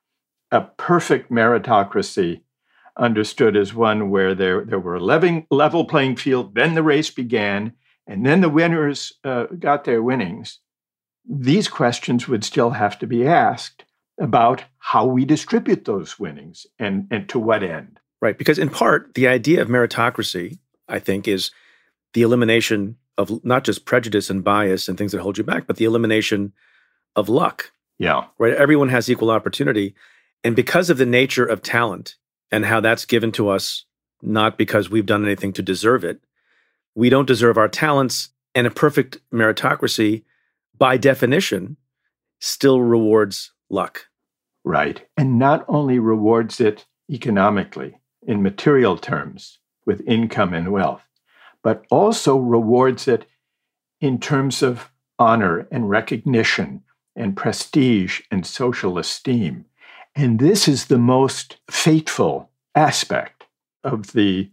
a perfect meritocracy understood as one where there were a level playing field, then the race began, and then the winners got their winnings. These questions would still have to be asked about how we distribute those winnings and to what end. Right, because in part, the idea of meritocracy, I think, is the elimination of not just prejudice and bias and things that hold you back, but the elimination of luck. Yeah. Right, everyone has equal opportunity. And because of the nature of talent and how that's given to us, not because we've done anything to deserve it, we don't deserve our talents. And a perfect meritocracy, by definition, still rewards luck. Right. And not only rewards it economically, in material terms, with income and wealth, but also rewards it in terms of honor and recognition and prestige and social esteem. And this is the most fateful aspect of the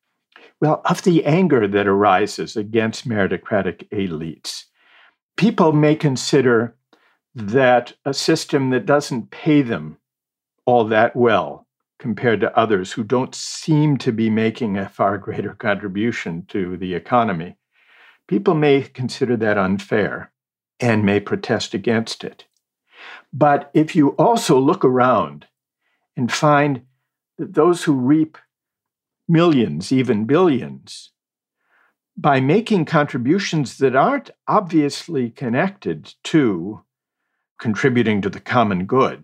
anger that arises against meritocratic elites. People may consider that a system that doesn't pay them all that well compared to others who don't seem to be making a far greater contribution to the economy, people may consider that unfair and may protest against it. But if you also look around and find that those who reap millions, even billions, by making contributions that aren't obviously connected to contributing to the common good,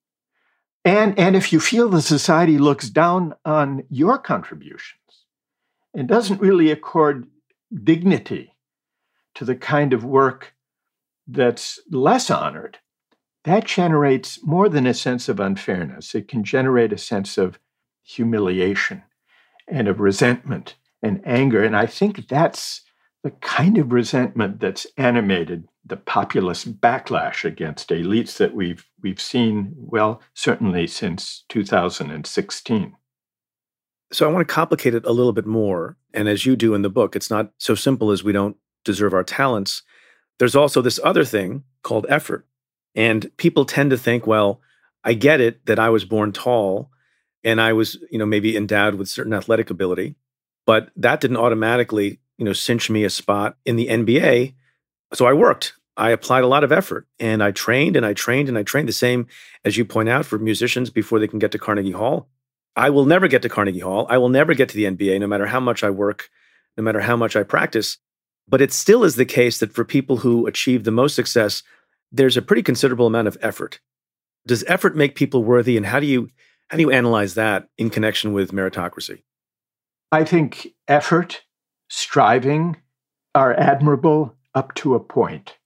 and if you feel the society looks down on your contributions and doesn't really accord dignity to the kind of work that's less honored, that generates more than a sense of unfairness. It can generate a sense of humiliation and of resentment and anger. And I think that's the kind of resentment that's animated the populist backlash against elites that we've seen, well, certainly since 2016. So I want to complicate it a little bit more. And as you do in the book, it's not so simple as we don't deserve our talents. There's also this other thing called effort. And people tend to think, well, I get it that I was born tall and I was, maybe endowed with certain athletic ability, but that didn't automatically, cinch me a spot in the NBA. So I worked. I applied a lot of effort and I trained and I trained and I trained. The same, as you point out, for musicians before they can get to Carnegie Hall. I will never get to Carnegie Hall. I will never get to the NBA, no matter how much I work, no matter how much I practice. But it still is the case that for people who achieve the most success, there's a pretty considerable amount of effort. Does effort make people worthy? And how do you analyze that in connection with meritocracy? I think effort, striving are admirable up to a point.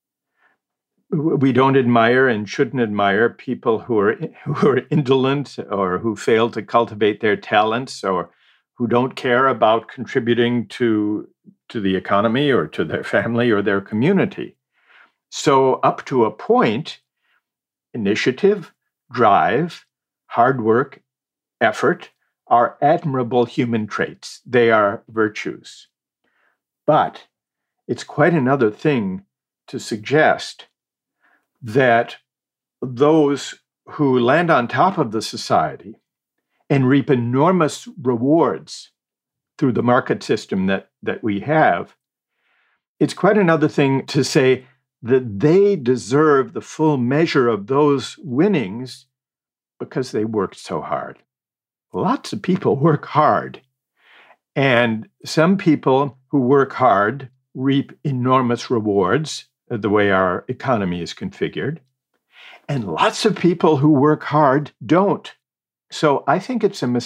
We don't admire and shouldn't admire people who are indolent or who fail to cultivate their talents or who don't care about contributing to the economy or to their family or their community. So up to a point, initiative, drive, hard work, effort are admirable human traits. They are virtues. But it's quite another thing to suggest that those who land on top of the society and reap enormous rewards through the market system that we have, it's quite another thing to say that they deserve the full measure of those winnings because they worked so hard. Lots of people work hard, and some people who work hard reap enormous rewards, the way our economy is configured. And lots of people who work hard don't. So I think it's not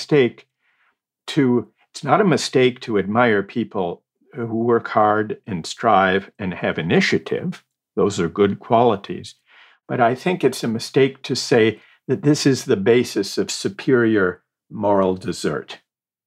a mistake to admire people who work hard and strive and have initiative. Those are good qualities. But I think it's a mistake to say that this is the basis of superior moral desert.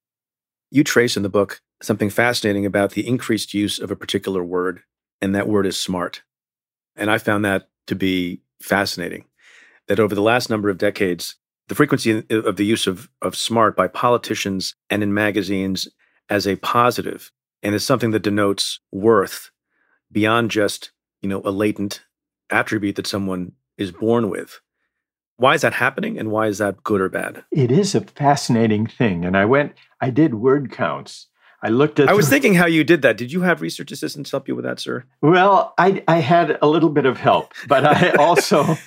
You trace in the book something fascinating about the increased use of a particular word, and that word is smart. And I found that to be fascinating, that over the last number of decades, the frequency of the use of smart by politicians and in magazines as a positive, and as something that denotes worth beyond just, a latent attribute that someone is born with. Why is that happening, and why is that good or bad? It is a fascinating thing. And I did word counts. I was thinking how you did that. Did you have research assistants help you with that, sir? Well, I had a little bit of help, but I also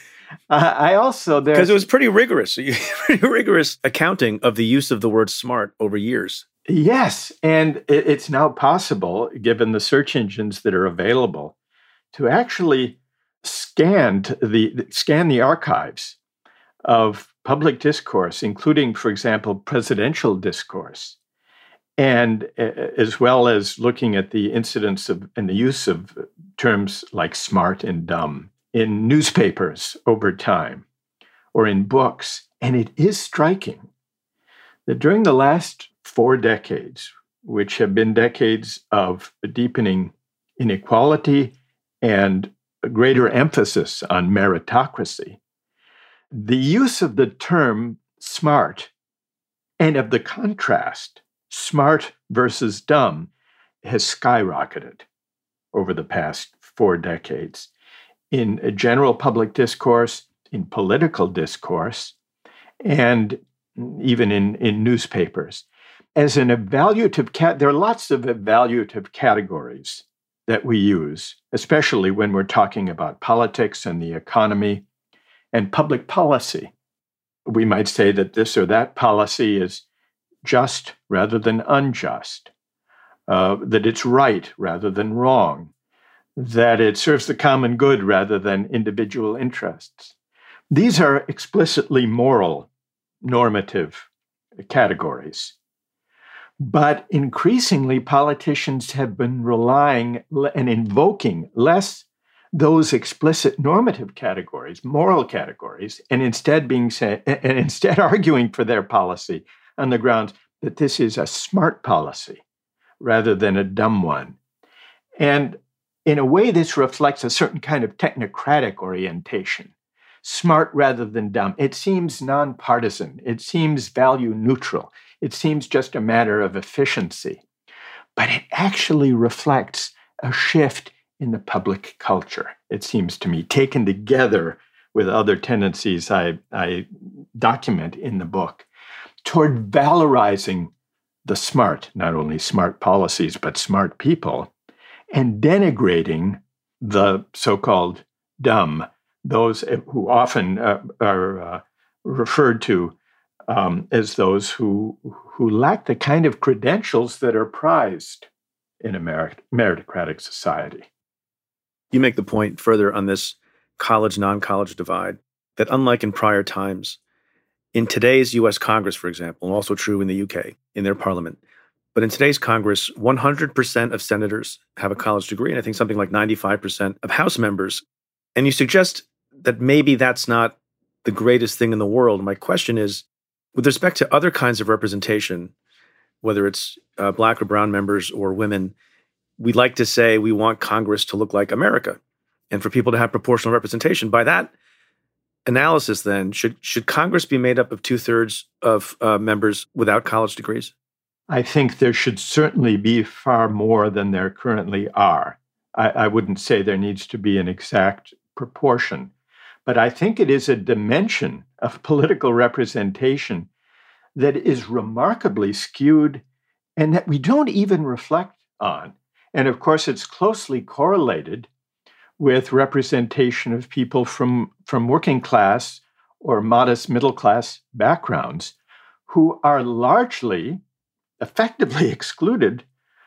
because it was pretty rigorous accounting of the use of the word smart over years. Yes, and it's now possible, given the search engines that are available, to actually scan the archives of public discourse, including, for example, presidential discourse, and as well as looking at the incidence and the use of terms like smart and dumb in newspapers over time or in books. And it is striking that during the last 4 decades, which have been decades of deepening inequality and a greater emphasis on meritocracy, the use of the term smart and of the contrast, smart versus dumb, has skyrocketed over the past 4 decades in a general public discourse, in political discourse, and even in newspapers. As an evaluative, there are lots of evaluative categories that we use, especially when we're talking about politics and the economy and public policy. We might say that this or that policy is just rather than unjust, that it's right rather than wrong, that it serves the common good rather than individual interests. These are explicitly moral, normative categories. But increasingly, politicians have been relying and invoking less those explicit normative categories, moral categories, and instead arguing for their policy on the grounds that this is a smart policy rather than a dumb one. And in a way, this reflects a certain kind of technocratic orientation, smart rather than dumb. It seems nonpartisan. It seems value neutral. It seems just a matter of efficiency. But it actually reflects a shift in the public culture, it seems to me, taken together with other tendencies I document in the book, toward valorizing the smart, not only smart policies, but smart people, and denigrating the so-called dumb, those who often are referred to as those who lack the kind of credentials that are prized in a meritocratic society. You make the point further on this college, non-college divide that unlike in prior times, in today's U.S. Congress, for example, and also true in the UK, in their parliament, but in today's Congress, 100% of senators have a college degree, and I think something like 95% of House members. And you suggest that maybe that's not the greatest thing in the world. My question is, with respect to other kinds of representation, whether it's Black or brown members or women, we like to say we want Congress to look like America and for people to have proportional representation. By that analysis, then, should Congress be made up of 2/3 of members without college degrees? I think there should certainly be far more than there currently are. I wouldn't say there needs to be an exact proportion, but I think it is a dimension of political representation that is remarkably skewed and that we don't even reflect on. And of course, it's closely correlated with representation of people from working class or modest middle class backgrounds who are largely effectively excluded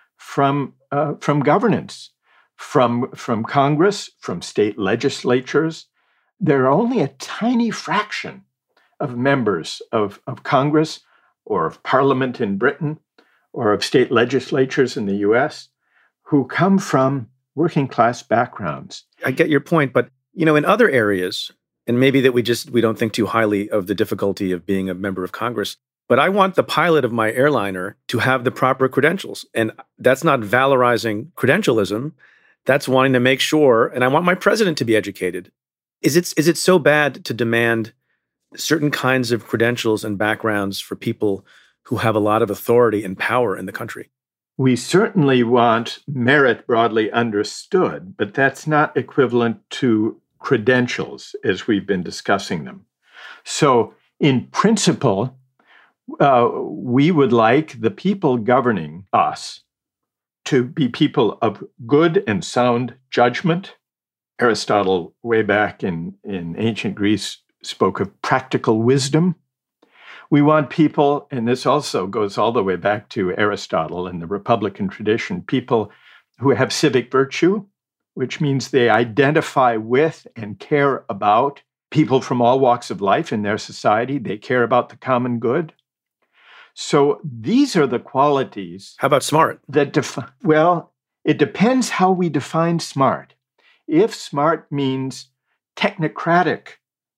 from governance, from Congress, from state legislatures. There are only a tiny fraction of members of Congress or of Parliament in Britain or of state legislatures in the US who come from working class backgrounds. I get your point, but in other areas, and maybe that we don't think too highly of the difficulty of being a member of Congress, but I want the pilot of my airliner to have the proper credentials. And that's not valorizing credentialism. That's wanting to make sure, and I want my president to be educated. Is it so bad to demand certain kinds of credentials and backgrounds for people who have a lot of authority and power in the country? We certainly want merit broadly understood, but that's not equivalent to credentials as we've been discussing them. So in principle, we would like the people governing us to be people of good and sound judgment. Aristotle, way back in ancient Greece, spoke of practical wisdom. We want people, and this also goes all the way back to Aristotle and the Republican tradition, people who have civic virtue, which means they identify with and care about people from all walks of life in their society. They care about the common good. So these are the qualities. How about smart? It depends how we define smart. If smart means technocratic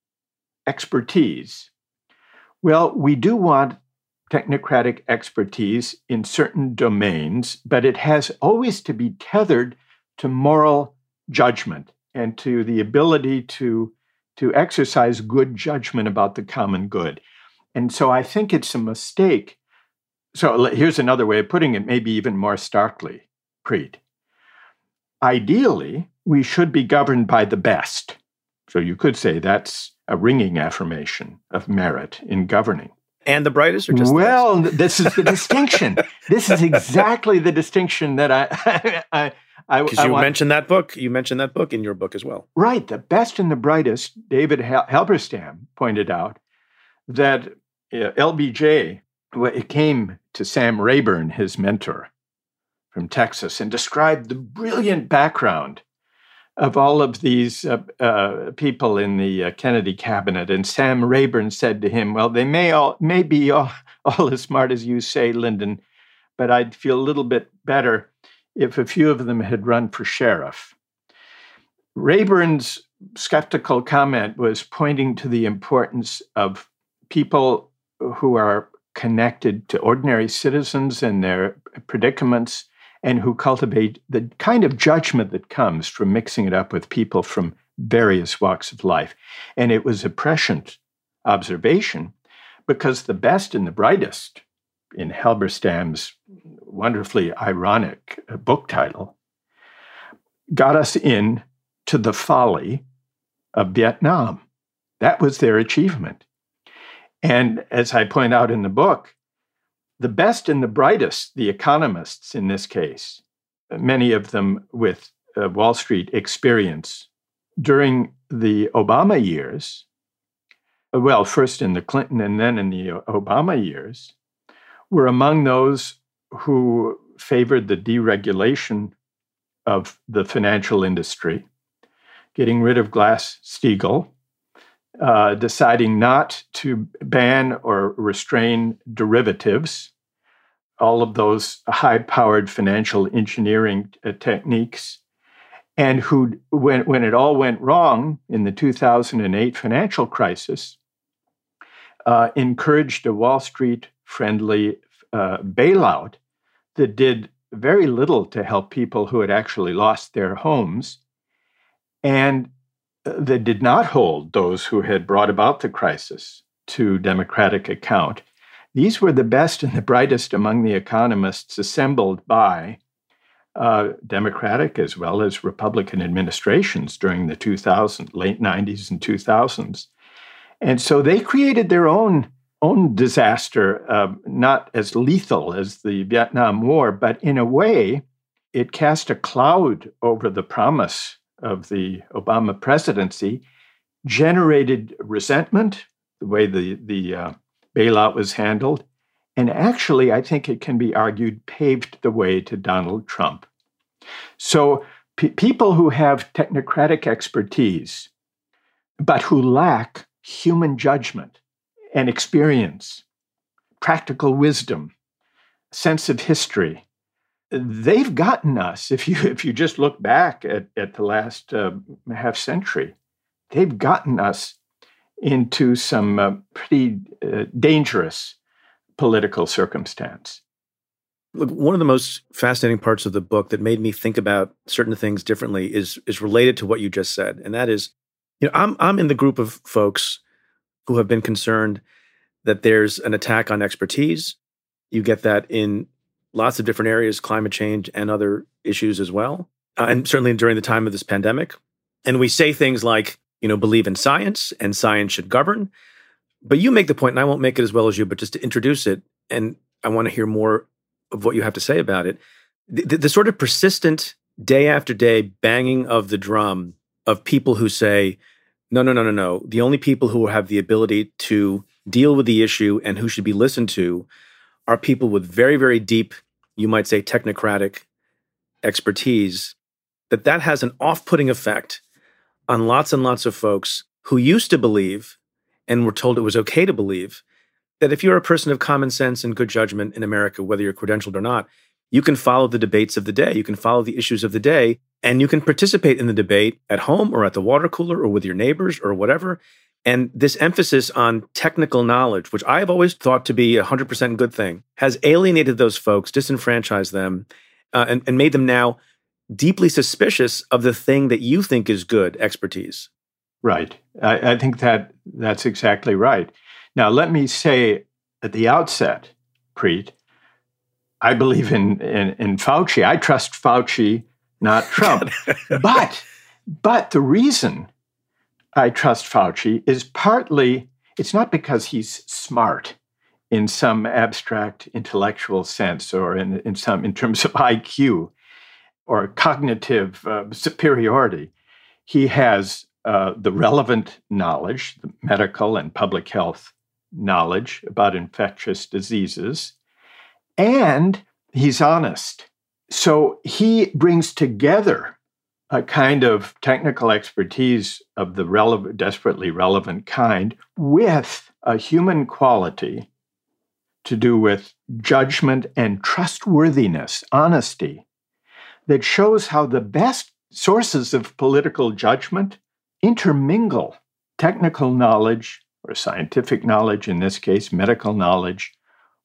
expertise, well, we do want technocratic expertise in certain domains, but it has always to be tethered to moral judgment and to the ability to exercise good judgment about the common good. And so I think it's a mistake. So here's another way of putting it, maybe even more starkly, Preet. Ideally, we should be governed by the best. So you could say that's a ringing affirmation of merit in governing. And the brightest, or just well, the best? This is the distinction. This is exactly the distinction that I because you mentioned that book. You mentioned that book in your book as well. Right. The best and the brightest, David Halberstam pointed out that LBJ came to Sam Rayburn, his mentor from Texas, and described the brilliant background of all of these people in the Kennedy cabinet. And Sam Rayburn said to him, well, they may be all as smart as you say, Lyndon, but I'd feel a little bit better if a few of them had run for sheriff. Rayburn's skeptical comment was pointing to the importance of people who are connected to ordinary citizens and their predicaments, and who cultivate the kind of judgment that comes from mixing it up with people from various walks of life. And it was a prescient observation, because the best and the brightest, in Halberstam's wonderfully ironic book title, got us in to the folly of Vietnam. That was their achievement. And as I point out in the book, the best and the brightest, the economists in this case, many of them with Wall Street experience, during the Obama years, well, first in the Clinton and then in the Obama years, were among those who favored the deregulation of the financial industry, getting rid of Glass-Steagall, deciding not to ban or restrain derivatives, all of those high-powered financial engineering techniques, and who, when it all went wrong in the 2008 financial crisis, encouraged a Wall Street-friendly bailout that did very little to help people who had actually lost their homes, and that did not hold those who had brought about the crisis to democratic account. These were the best and the brightest among the economists assembled by Democratic as well as Republican administrations during the late 90s and 2000s. And so they created their own disaster, not as lethal as the Vietnam War, but in a way, it cast a cloud over the promise of the Obama presidency, generated resentment, the way the bailout was handled, and actually, I think it can be argued, paved the way to Donald Trump. So people who have technocratic expertise, but who lack human judgment and experience, practical wisdom, sense of history, they've gotten us. If you just look back at the last half century, they've gotten us into some pretty dangerous political circumstance. Look, one of the most fascinating parts of the book that made me think about certain things differently is related to what you just said, and that is, I'm in the group of folks who have been concerned that there's an attack on expertise. You get that in lots of different areas, climate change and other issues as well, and certainly during the time of this pandemic. And we say things like, believe in science and science should govern. But you make the point, and I won't make it as well as you, but just to introduce it, and I want to hear more of what you have to say about it. The sort of persistent day after day banging of the drum of people who say, no. The only people who have the ability to deal with the issue and who should be listened to are people with very, very deep, you might say, technocratic expertise, that has an off-putting effect on lots and lots of folks who used to believe and were told it was okay to believe that if you're a person of common sense and good judgment in America, whether you're credentialed or not, you can follow the debates of the day, you can follow the issues of the day, and you can participate in the debate at home or at the water cooler or with your neighbors or whatever. And this emphasis on technical knowledge, which I have always thought to be a 100% good thing, has alienated those folks, disenfranchised them, and made them now deeply suspicious of the thing that you think is good expertise. Right. I think that's exactly right. Now, let me say at the outset, Preet, I believe in Fauci. I trust Fauci, not Trump. But the reason I trust Fauci is partly, it's not because he's smart in some abstract intellectual sense or in terms of IQ or cognitive superiority. He has the relevant knowledge, the medical and public health knowledge about infectious diseases, and he's honest. So he brings together a kind of technical expertise of the desperately relevant kind with a human quality to do with judgment and trustworthiness, honesty, that shows how the best sources of political judgment intermingle technical knowledge, or scientific knowledge, in this case, medical knowledge,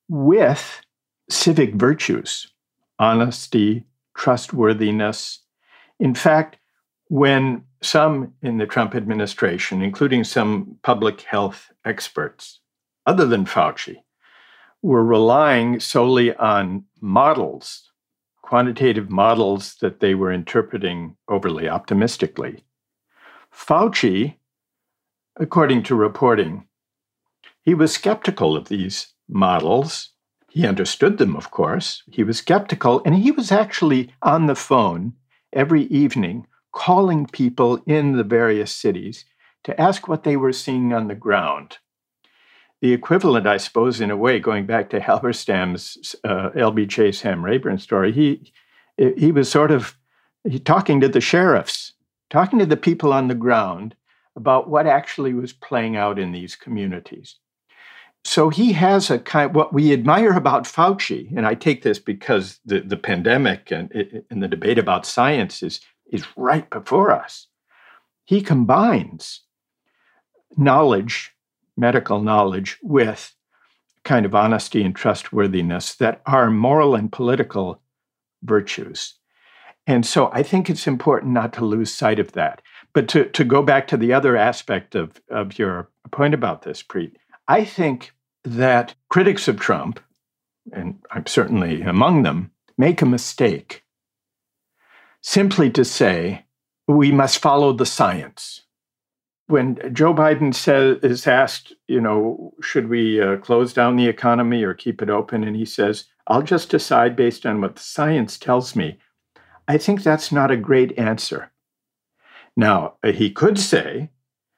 with civic virtues, honesty, trustworthiness. In fact, when some in the Trump administration, including some public health experts, other than Fauci, were relying solely on models, quantitative models that they were interpreting overly optimistically, Fauci, according to reporting, he was skeptical of these models. He understood them, of course. He was skeptical, and he was actually on the phone every evening calling people in the various cities to ask what they were seeing on the ground. The equivalent, I suppose, in a way, going back to Halberstam's L.B. Chase Ham Rayburn story, he was sort of talking to the sheriffs, talking to the people on the ground about what actually was playing out in these communities. So he has a kind, what we admire about Fauci, and I take this because the pandemic and the debate about science is right before us. He combines knowledge, medical knowledge, with kind of honesty and trustworthiness that are moral and political virtues. And so I think it's important not to lose sight of that. But to go back to the other aspect of your point about this, Preet, I think that critics of Trump, and I'm certainly among them, make a mistake simply to say, we must follow the science. When Joe Biden is asked, should we close down the economy or keep it open? And he says, I'll just decide based on what the science tells me. I think that's not a great answer. Now, he could say,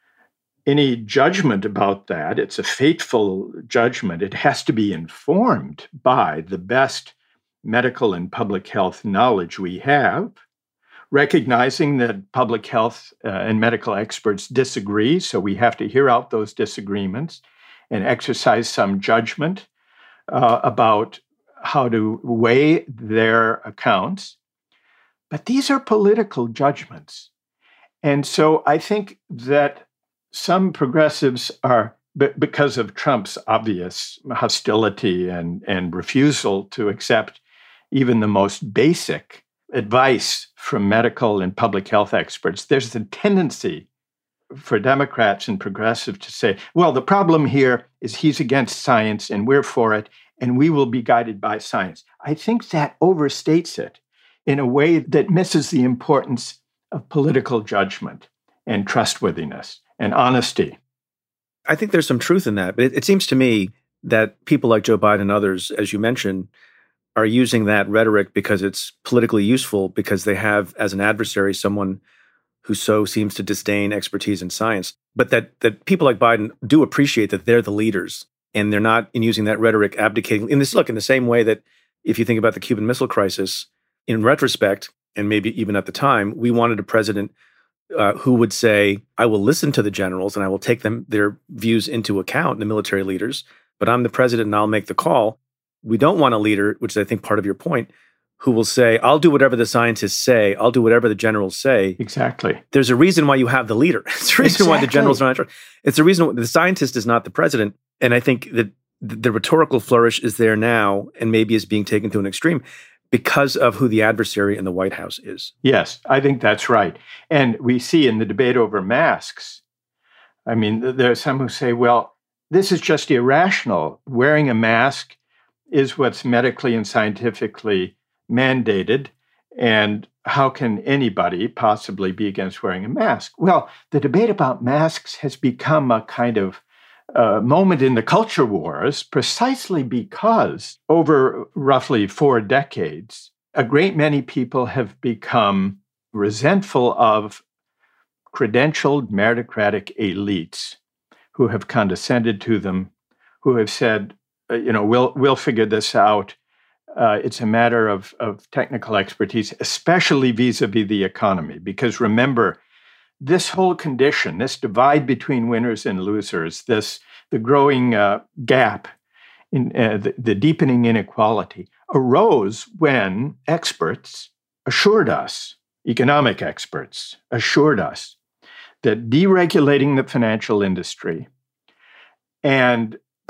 any judgment about that, it's a fateful judgment. It has to be informed by the best medical and public health knowledge we have, recognizing that public health and medical experts disagree, so we have to hear out those disagreements and exercise some judgment about how to weigh their accounts. But these are political judgments. And so I think that some progressives are, because of Trump's obvious hostility and refusal to accept even the most basic advice from medical and public health experts, there's a tendency for Democrats and progressives to say, well, the problem here is he's against science and we're for it, and we will be guided by science. I think that overstates it in a way that misses the importance of political judgment and trustworthiness and honesty. I think there's some truth in that, but it seems to me that people like Joe Biden and others, as you mentioned, are using that rhetoric because it's politically useful, because they have as an adversary someone who so seems to disdain expertise in science. But that people like Biden do appreciate that they're the leaders, and they're not, in using that rhetoric, abdicating. In the same way that if you think about the Cuban Missile Crisis, in retrospect, and maybe even at the time, we wanted a president who would say, I will listen to the generals and I will take their views into account, the military leaders, but I'm the president and I'll make the call. We don't want a leader, which is, I think, part of your point, who will say, I'll do whatever the scientists say, I'll do whatever the generals say. Exactly. There's a reason why you have the leader. It's the reason why the generals are not. It's the reason why the scientist is not the president. And I think that the rhetorical flourish is there now and maybe is being taken to an extreme because of who the adversary in the White House is. Yes, I think that's right. And we see in the debate over masks, I mean, there are some who say, well, this is just irrational. Wearing a mask is what's medically and scientifically mandated. And how can anybody possibly be against wearing a mask? Well, the debate about masks has become a kind of moment in the culture wars precisely because over roughly 4 decades, a great many people have become resentful of credentialed meritocratic elites who have condescended to them, who have said, we'll figure this out. It's a matter of technical expertise, especially vis-a-vis the economy. Because remember, this whole condition, this divide between winners and losers, the growing gap, in the deepening inequality, arose when experts assured us, economic experts assured us, that deregulating the financial industry and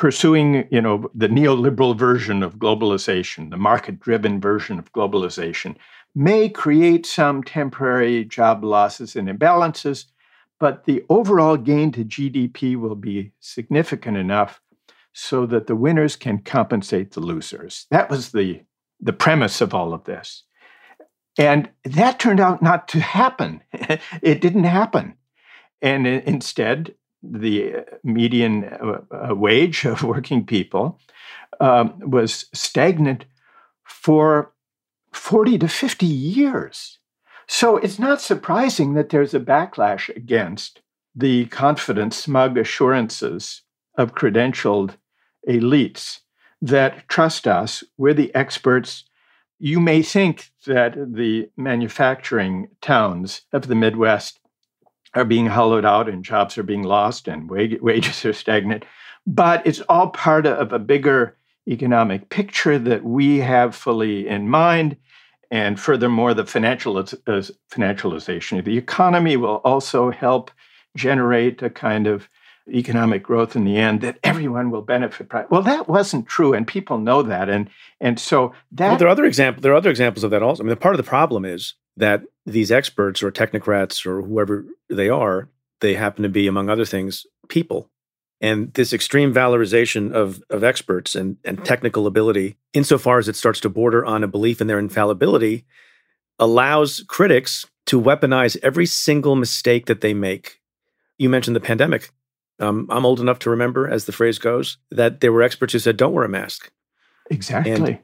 pursuing, the neoliberal version of globalization, the market-driven version of globalization, may create some temporary job losses and imbalances, but the overall gain to GDP will be significant enough so that the winners can compensate the losers. That was the premise of all of this. And that turned out not to happen. It didn't happen. And instead, the median wage of working people was stagnant for 40 to 50 years. So it's not surprising that there's a backlash against the confident, smug assurances of credentialed elites that trust us, we're the experts. You may think that the manufacturing towns of the Midwest are being hollowed out and jobs are being lost and wages are stagnant, but it's all part of a bigger economic picture that we have fully in mind. And furthermore, the financialization of the economy will also help generate a kind of economic growth in the end that everyone will benefit from. Well, that wasn't true, and people know that. And so that... Well, there are other examples of that also. I mean, part of the problem is that these experts or technocrats or whoever they are, they happen to be, among other things, people. And this extreme valorization of experts and technical ability, insofar as it starts to border on a belief in their infallibility, allows critics to weaponize every single mistake that they make. You mentioned the pandemic. I'm old enough to remember, as the phrase goes, that there were experts who said, don't wear a mask. Exactly.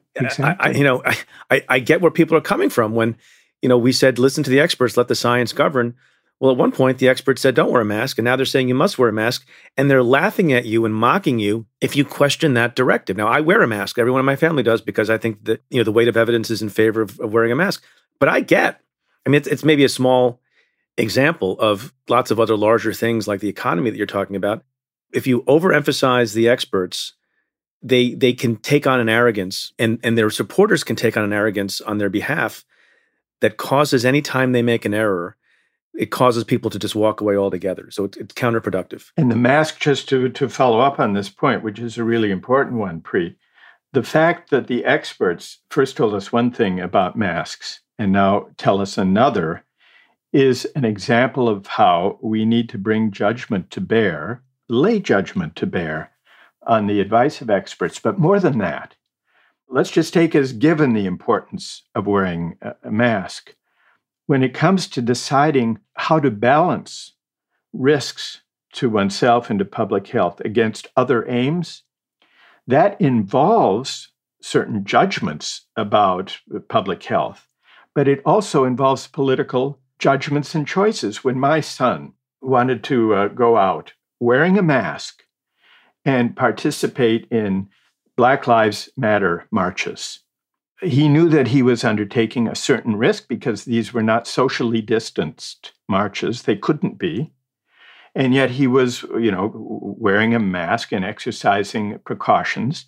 I get where people are coming from when, we said, listen to the experts, let the science govern. Well, at one point, the experts said, don't wear a mask. And now they're saying you must wear a mask. And they're laughing at you and mocking you if you question that directive. Now, I wear a mask. Everyone in my family does, because I think that, the weight of evidence is in favor of wearing a mask. But it's maybe a small example of lots of other larger things like the economy that you're talking about. If you overemphasize the experts, they can take on an arrogance, and their supporters can take on an arrogance on their behalf that causes, any time they make an error, it causes people to just walk away altogether. So it's counterproductive. And the mask, just to follow up on this point, which is a really important one, Preet, the fact that the experts first told us one thing about masks and now tell us another is an example of how we need to bring judgment to bear, lay judgment to bear on the advice of experts. But more than that, let's just take as given the importance of wearing a mask. When it comes to deciding how to balance risks to oneself and to public health against other aims, that involves certain judgments about public health, but it also involves political judgments and choices. When my son wanted to go out wearing a mask and participate in Black Lives Matter marches, he knew that he was undertaking a certain risk because these were not socially distanced marches. They couldn't be. And yet he was, wearing a mask and exercising precautions.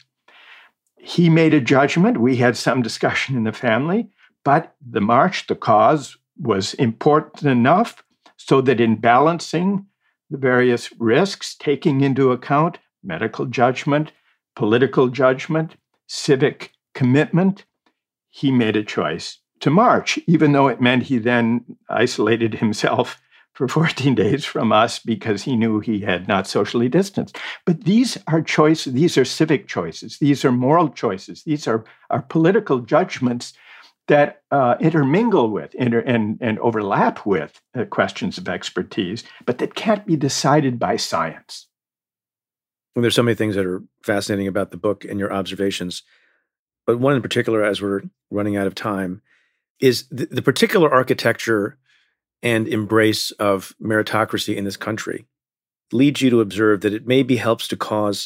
He made a judgment. We had some discussion in the family, but the march, the cause, was important enough so that in balancing the various risks, taking into account medical judgment, political judgment, civic commitment, he made a choice to march, even though it meant he then isolated himself for 14 days from us because he knew he had not socially distanced. But these are choices, these are civic choices, these are moral choices, these are political judgments that intermingle with and overlap with questions of expertise, but that can't be decided by science. Well, there's so many things that are fascinating about the book and your observations. But one in particular, as we're running out of time, is the particular architecture and embrace of meritocracy in this country leads you to observe that it maybe helps to cause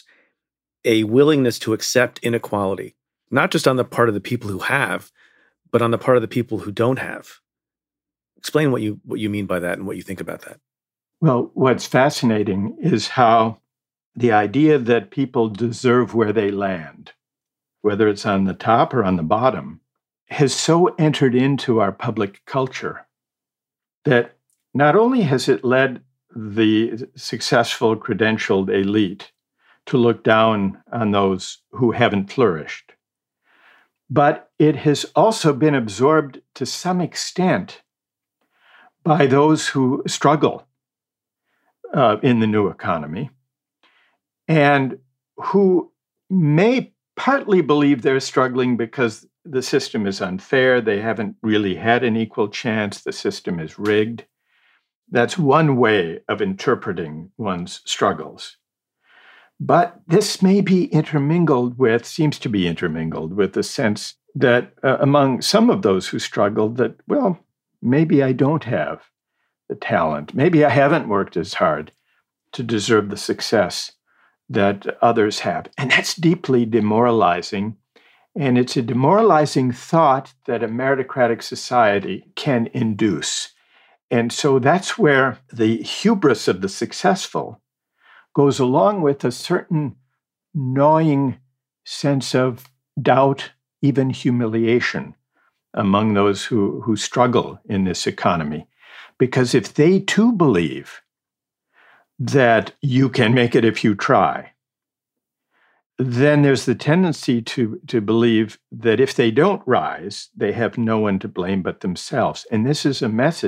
a willingness to accept inequality, not just on the part of the people who have, but on the part of the people who don't have. Explain what you mean by that and what you think about that. Well, what's fascinating is how the idea that people deserve where they land, whether it's on the top or on the bottom, has so entered into our public culture that not only has it led the successful credentialed elite to look down on those who haven't flourished. But it has also been absorbed to some extent by those who struggle in the new economy and who may partly believe they're struggling because the system is unfair. They haven't really had an equal chance. The system is rigged. That's one way of interpreting one's struggles. But this may be seems to be intermingled with the sense that among some of those who struggle that, well, maybe I don't have the talent. Maybe I haven't worked as hard to deserve the success that others have. And that's deeply demoralizing. And it's a demoralizing thought that a meritocratic society can induce. And so that's where the hubris of the successful goes along with a certain gnawing sense of doubt, even humiliation among those who struggle in this economy. Because if they too believe that you can make it if you try, then there's the tendency to believe that if they don't rise, they have no one to blame but themselves. And this is a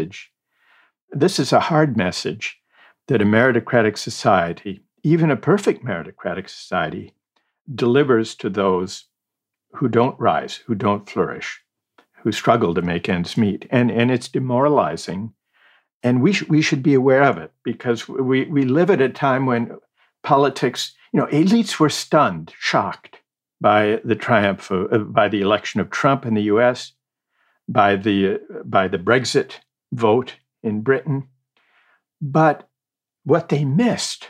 hard message that a meritocratic society, even a perfect meritocratic society, delivers to those who don't rise, who don't flourish, who struggle to make ends meet. And it's demoralizing. And we should be aware of it because we live at a time when politics, elites were stunned, shocked by the triumph, by the election of Trump in the US, by the Brexit vote in Britain. But what they missed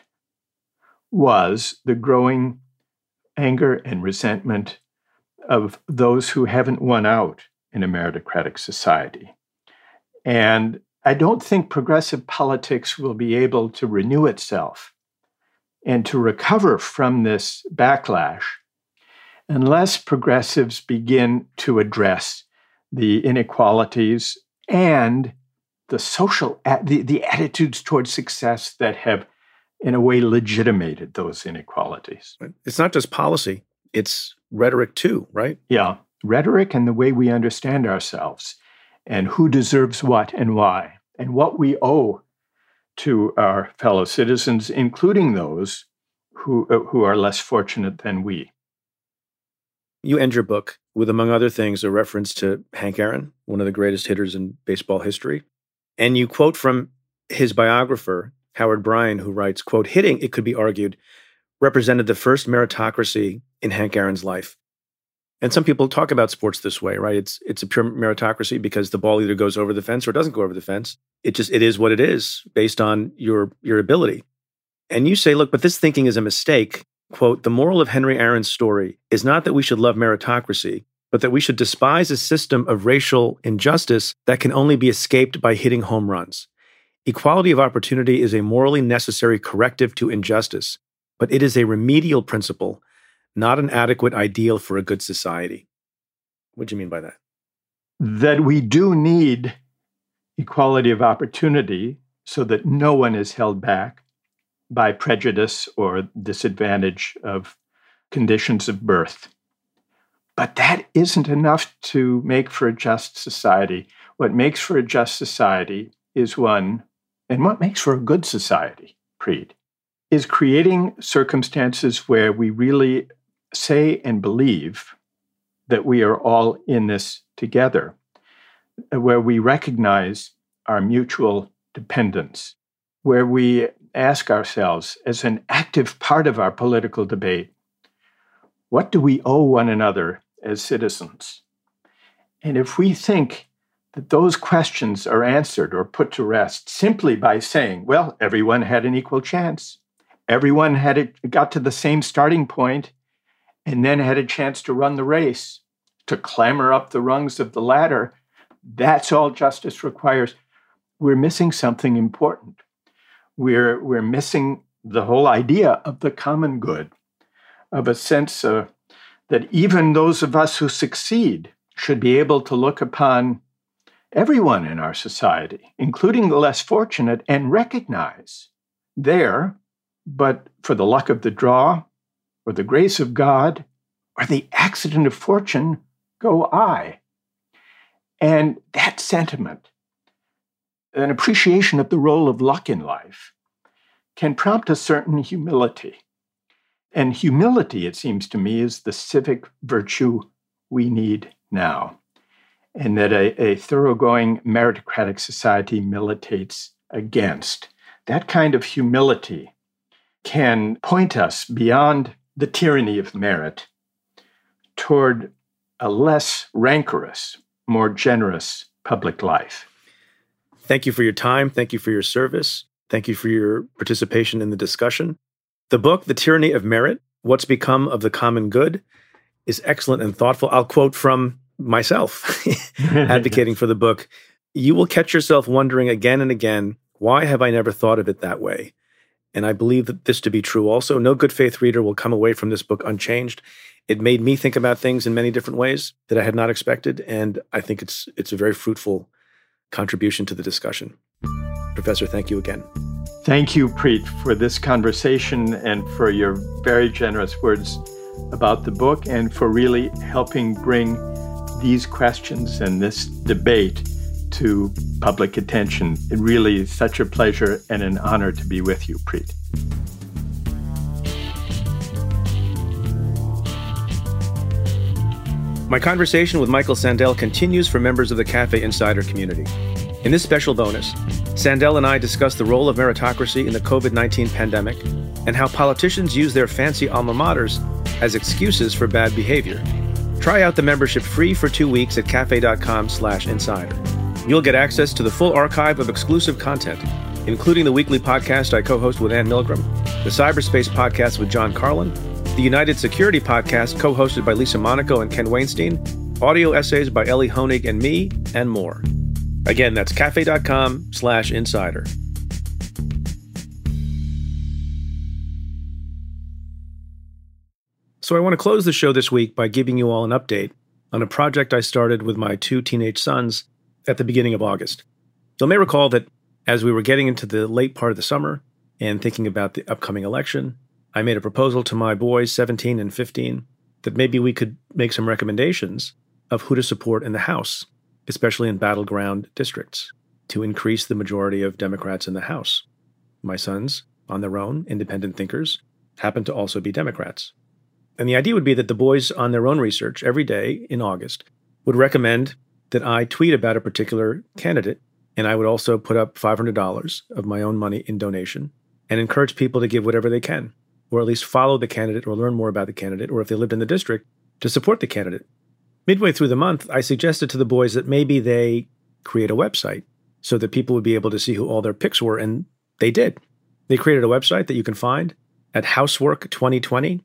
was the growing anger and resentment of those who haven't won out in a meritocratic society. And I don't think progressive politics will be able to renew itself and to recover from this backlash unless progressives begin to address the inequalities and the social, the attitudes towards success that have, in a way, legitimated those inequalities. It's not just policy, it's rhetoric too, right? Yeah, rhetoric and the way we understand ourselves and who deserves what and why, and what we owe to our fellow citizens, including those who are less fortunate than we. You end your book with, among other things, a reference to Hank Aaron, one of the greatest hitters in baseball history. And you quote from his biographer, Howard Bryan, who writes, quote, "Hitting, it could be argued, represented the first meritocracy in Hank Aaron's life." And some people talk about sports this way, right? It's a pure meritocracy because the ball either goes over the fence or doesn't go over the fence. It is what it is based on your ability. And you say, look, but this thinking is a mistake. Quote, "The moral of Henry Aaron's story is not that we should love meritocracy, but that we should despise a system of racial injustice that can only be escaped by hitting home runs. Equality of opportunity is a morally necessary corrective to injustice, but it is a remedial principle, not an adequate ideal for a good society." What do you mean by that? That we do need equality of opportunity so that no one is held back by prejudice or disadvantage of conditions of birth. But that isn't enough to make for a just society. What makes for a just society is one, and what makes for a good society, Preet, is creating circumstances where we really say and believe that we are all in this together, where we recognize our mutual dependence, where we ask ourselves as an active part of our political debate, what do we owe one another as citizens? And if we think that those questions are answered or put to rest simply by saying, well, everyone had an equal chance, everyone got to the same starting point, and then had a chance to run the race, to clamber up the rungs of the ladder, that's all justice requires. We're missing something important. We're missing the whole idea of the common good, of a sense that even those of us who succeed should be able to look upon everyone in our society, including the less fortunate, and recognize there, but for the luck of the draw, or the grace of God, or the accident of fortune, go I. And that sentiment, an appreciation of the role of luck in life, can prompt a certain humility. And humility, it seems to me, is the civic virtue we need now, and that a thoroughgoing meritocratic society militates against. That kind of humility can point us beyond the tyranny of merit toward a less rancorous, more generous public life. Thank you for your time. Thank you for your service. Thank you for your participation in the discussion. The book, The Tyranny of Merit, What's Become of the Common Good, is excellent and thoughtful. I'll quote from myself advocating for the book. You will catch yourself wondering again and again, why have I never thought of it that way? And I believe that this to be true also. No good faith reader will come away from this book unchanged. It made me think about things in many different ways that I had not expected, and I think it's a very fruitful contribution to the discussion. Professor, thank you again. Thank you, Preet, for this conversation and for your very generous words about the book and for really helping bring these questions and this debate to public attention. It really is such a pleasure and an honor to be with you, Preet. My conversation with Michael Sandel continues for members of the Cafe Insider community. In this special bonus, Sandel and I discuss the role of meritocracy in the COVID-19 pandemic and how politicians use their fancy alma maters as excuses for bad behavior. Try out the membership free for 2 weeks at cafe.com/insider. You'll get access to the full archive of exclusive content, including the weekly podcast I co-host with Ann Milgram, the Cyberspace podcast with John Carlin, the United Security podcast co-hosted by Lisa Monaco and Ken Weinstein, audio essays by Ellie Honig and me, and more. Again, that's cafe.com/insider. So I want to close the show this week by giving you all an update on a project I started with my 2 teenage sons at the beginning of August. You may recall that as we were getting into the late part of the summer and thinking about the upcoming election, I made a proposal to my boys, 17 and 15, that maybe we could make some recommendations of who to support in the House, especially in battleground districts, to increase the majority of Democrats in the House. My sons, on their own, independent thinkers, happen to also be Democrats. And the idea would be that the boys, on their own research, every day in August, would recommend that I tweet about a particular candidate, and I would also put up $500 of my own money in donation and encourage people to give whatever they can, or at least follow the candidate or learn more about the candidate, or if they lived in the district, to support the candidate. Midway through the month, I suggested to the boys that maybe they create a website so that people would be able to see who all their picks were, and they did. They created a website that you can find at housework2020.org.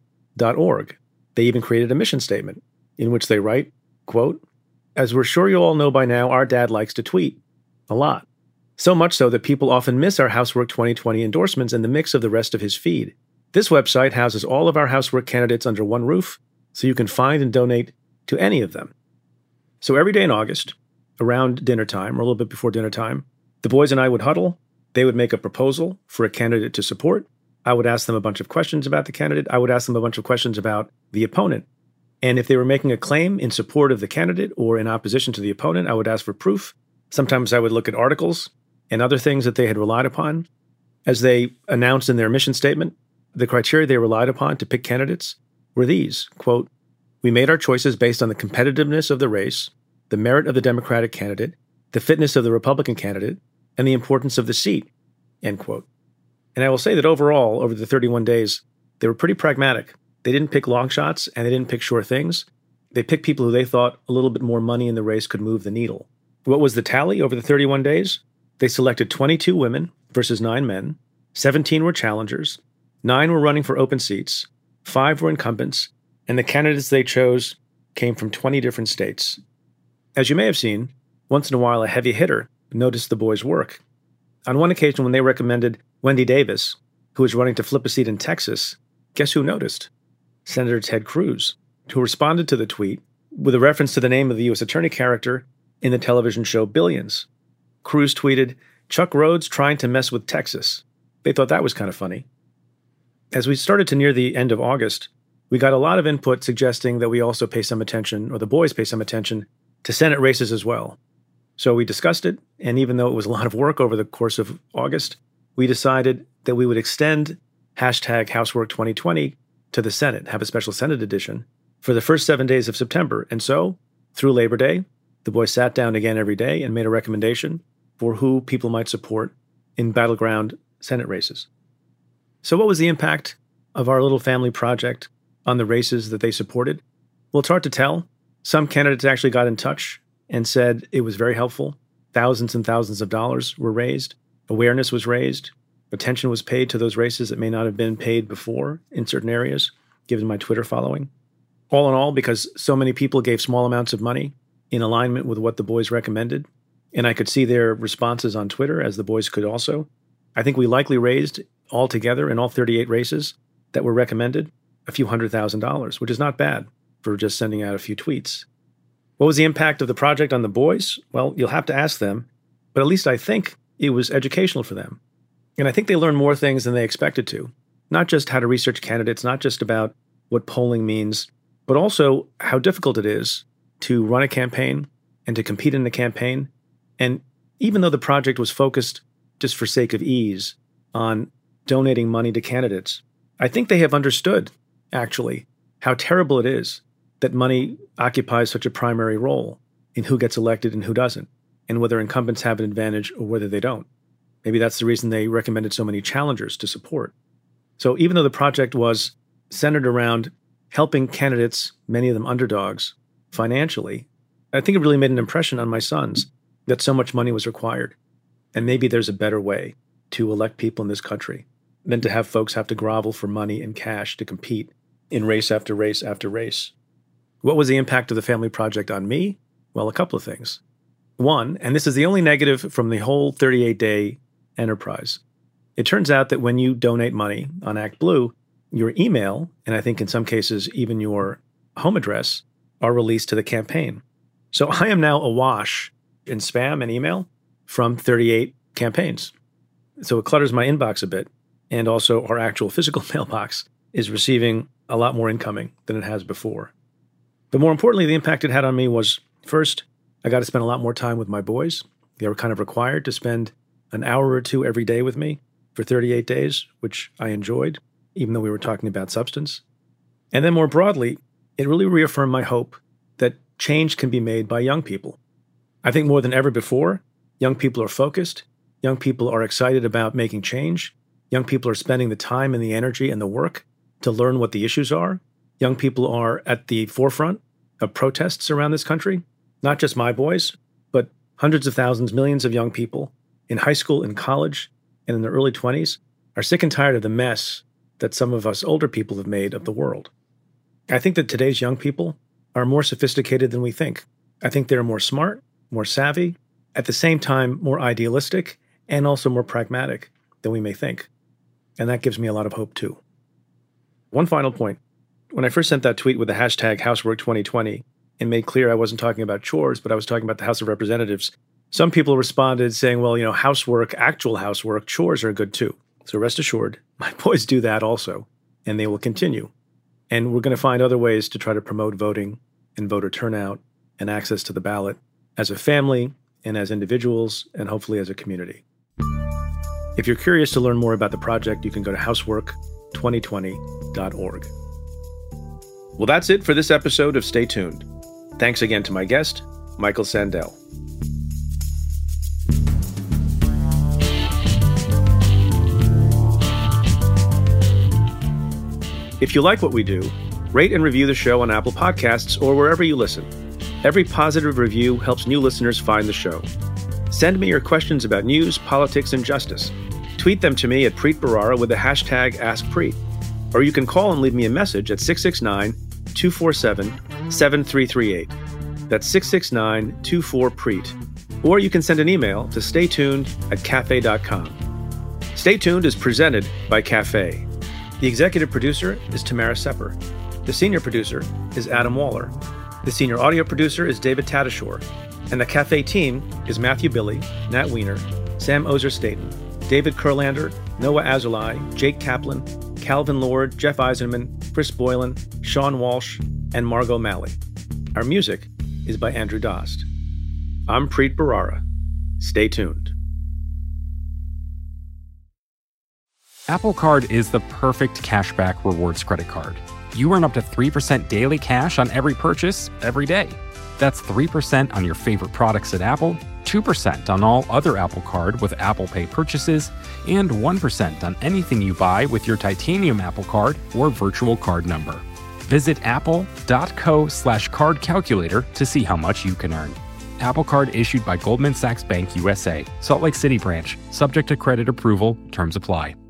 They even created a mission statement in which they write, quote, "As we're sure you all know by now, our dad likes to tweet a lot. So much so that people often miss our Housework 2020 endorsements in the mix of the rest of his feed. This website houses all of our housework candidates under one roof, so you can find and donate to any of them." So every day in August, around dinner time, or a little bit before dinner time, the boys and I would huddle. They would make a proposal for a candidate to support. I would ask them a bunch of questions about the candidate. I would ask them a bunch of questions about the opponent. And if they were making a claim in support of the candidate or in opposition to the opponent, I would ask for proof. Sometimes I would look at articles and other things that they had relied upon. As they announced in their mission statement, the criteria they relied upon to pick candidates were these, quote, "We made our choices based on the competitiveness of the race, the merit of the Democratic candidate, the fitness of the Republican candidate, and the importance of the seat," end quote. And I will say that overall, over the 31 days, they were pretty pragmatic. They didn't pick long shots and they didn't pick sure things. They picked people who they thought a little bit more money in the race could move the needle. What was the tally over the 31 days? They selected 22 women versus 9 men. 17 were challengers. 9 were running for open seats. 5 were incumbents. And the candidates they chose came from 20 different states. As you may have seen, once in a while a heavy hitter noticed the boys' work. On one occasion when they recommended Wendy Davis, who was running to flip a seat in Texas, guess who noticed? Senator Ted Cruz, who responded to the tweet with a reference to the name of the U.S. Attorney character in the television show Billions. Cruz tweeted, "Chuck Rhodes trying to mess with Texas." They thought that was kind of funny. As we started to near the end of August, we got a lot of input suggesting that we also pay some attention, or the boys pay some attention, to Senate races as well. So we discussed it, and even though it was a lot of work over the course of August, we decided that we would extend hashtag Housework 2020 to the Senate, have a special Senate edition for the first 7 days of September. And so, through Labor Day, the boys sat down again every day and made a recommendation for who people might support in battleground Senate races. So what was the impact of our little family project on the races that they supported? Well, it's hard to tell. Some candidates actually got in touch and said it was very helpful. Thousands and thousands of dollars were raised. Awareness was raised. Attention was paid to those races that may not have been paid before in certain areas, given my Twitter following. All in all, because so many people gave small amounts of money in alignment with what the boys recommended, and I could see their responses on Twitter, as the boys could also, I think we likely raised altogether in all 38 races that were recommended a few $100,000, which is not bad for just sending out a few tweets. What was the impact of the project on the boys? Well, you'll have to ask them, but at least I think it was educational for them. And I think they learned more things than they expected to, not just how to research candidates, not just about what polling means, but also how difficult it is to run a campaign and to compete in the campaign. And even though the project was focused, just for sake of ease, on donating money to candidates, I think they have understood, actually, how terrible it is that money occupies such a primary role in who gets elected and who doesn't, and whether incumbents have an advantage or whether they don't. Maybe that's the reason they recommended so many challengers to support. So even though the project was centered around helping candidates, many of them underdogs, financially, I think it really made an impression on my sons that so much money was required. And maybe there's a better way to elect people in this country than to have folks have to grovel for money and cash to compete in race after race after race. What was the impact of the family project on me? Well, a couple of things. One, and this is the only negative from the whole 38-day enterprise, it turns out that when you donate money on ActBlue, your email, and I think in some cases even your home address, are released to the campaign. So I am now awash in spam and email from 38 campaigns. So it clutters my inbox a bit. And also our actual physical mailbox is receiving a lot more incoming than it has before. But more importantly, the impact it had on me was, first, I got to spend a lot more time with my boys. They were kind of required to spend an hour or two every day with me for 38 days, which I enjoyed, even though we were talking about substance. And then more broadly, it really reaffirmed my hope that change can be made by young people. I think more than ever before, young people are focused. Young people are excited about making change. Young people are spending the time and the energy and the work to learn what the issues are. Young people are at the forefront of protests around this country. Not just my boys, but hundreds of thousands, millions of young people in high school, in college, and in their early 20s are sick and tired of the mess that some of us older people have made of the world. I think that today's young people are more sophisticated than we think. I think they're more smart, more savvy, at the same time more idealistic, and also more pragmatic than we may think. And that gives me a lot of hope too. One final point. When I first sent that tweet with the hashtag Housework 2020 and made clear I wasn't talking about chores, but I was talking about the House of Representatives, some people responded saying, well, housework, actual housework, chores are good too. So rest assured, my boys do that also, and they will continue. And we're going to find other ways to try to promote voting and voter turnout and access to the ballot as a family and as individuals and hopefully as a community. If you're curious to learn more about the project, you can go to housework2020.org. Well, that's it for this episode of Stay Tuned. Thanks again to my guest, Michael Sandel. If you like what we do, rate and review the show on Apple Podcasts or wherever you listen. Every positive review helps new listeners find the show. Send me your questions about news, politics, and justice. Tweet them to me at Preet Bharara with the hashtag AskPreet. Or you can call and leave me a message at 669-247-7338. That's 669-24-PREET. Or you can send an email to staytuned@cafe.com. Stay Tuned is presented by Cafe. The executive producer is Tamara Sepper. The senior producer is Adam Waller. The senior audio producer is David Tadashore. And the Cafe team is Matthew Billy, Nat Weiner, Sam Ozer-Staten, David Kurlander, Noah Azulai, Jake Kaplan, Calvin Lord, Jeff Eisenman, Chris Boylan, Sean Walsh, and Margot Malley. Our music is by Andrew Dost. I'm Preet Bharara. Stay tuned. Apple Card is the perfect cashback rewards credit card. You earn up to 3% daily cash on every purchase every day. That's 3% on your favorite products at Apple, 2% on all other Apple Card with Apple Pay purchases, and 1% on anything you buy with your titanium Apple Card or virtual card number. Visit apple.co/card calculator to see how much you can earn. Apple Card issued by Goldman Sachs Bank USA, Salt Lake City branch, subject to credit approval, terms apply.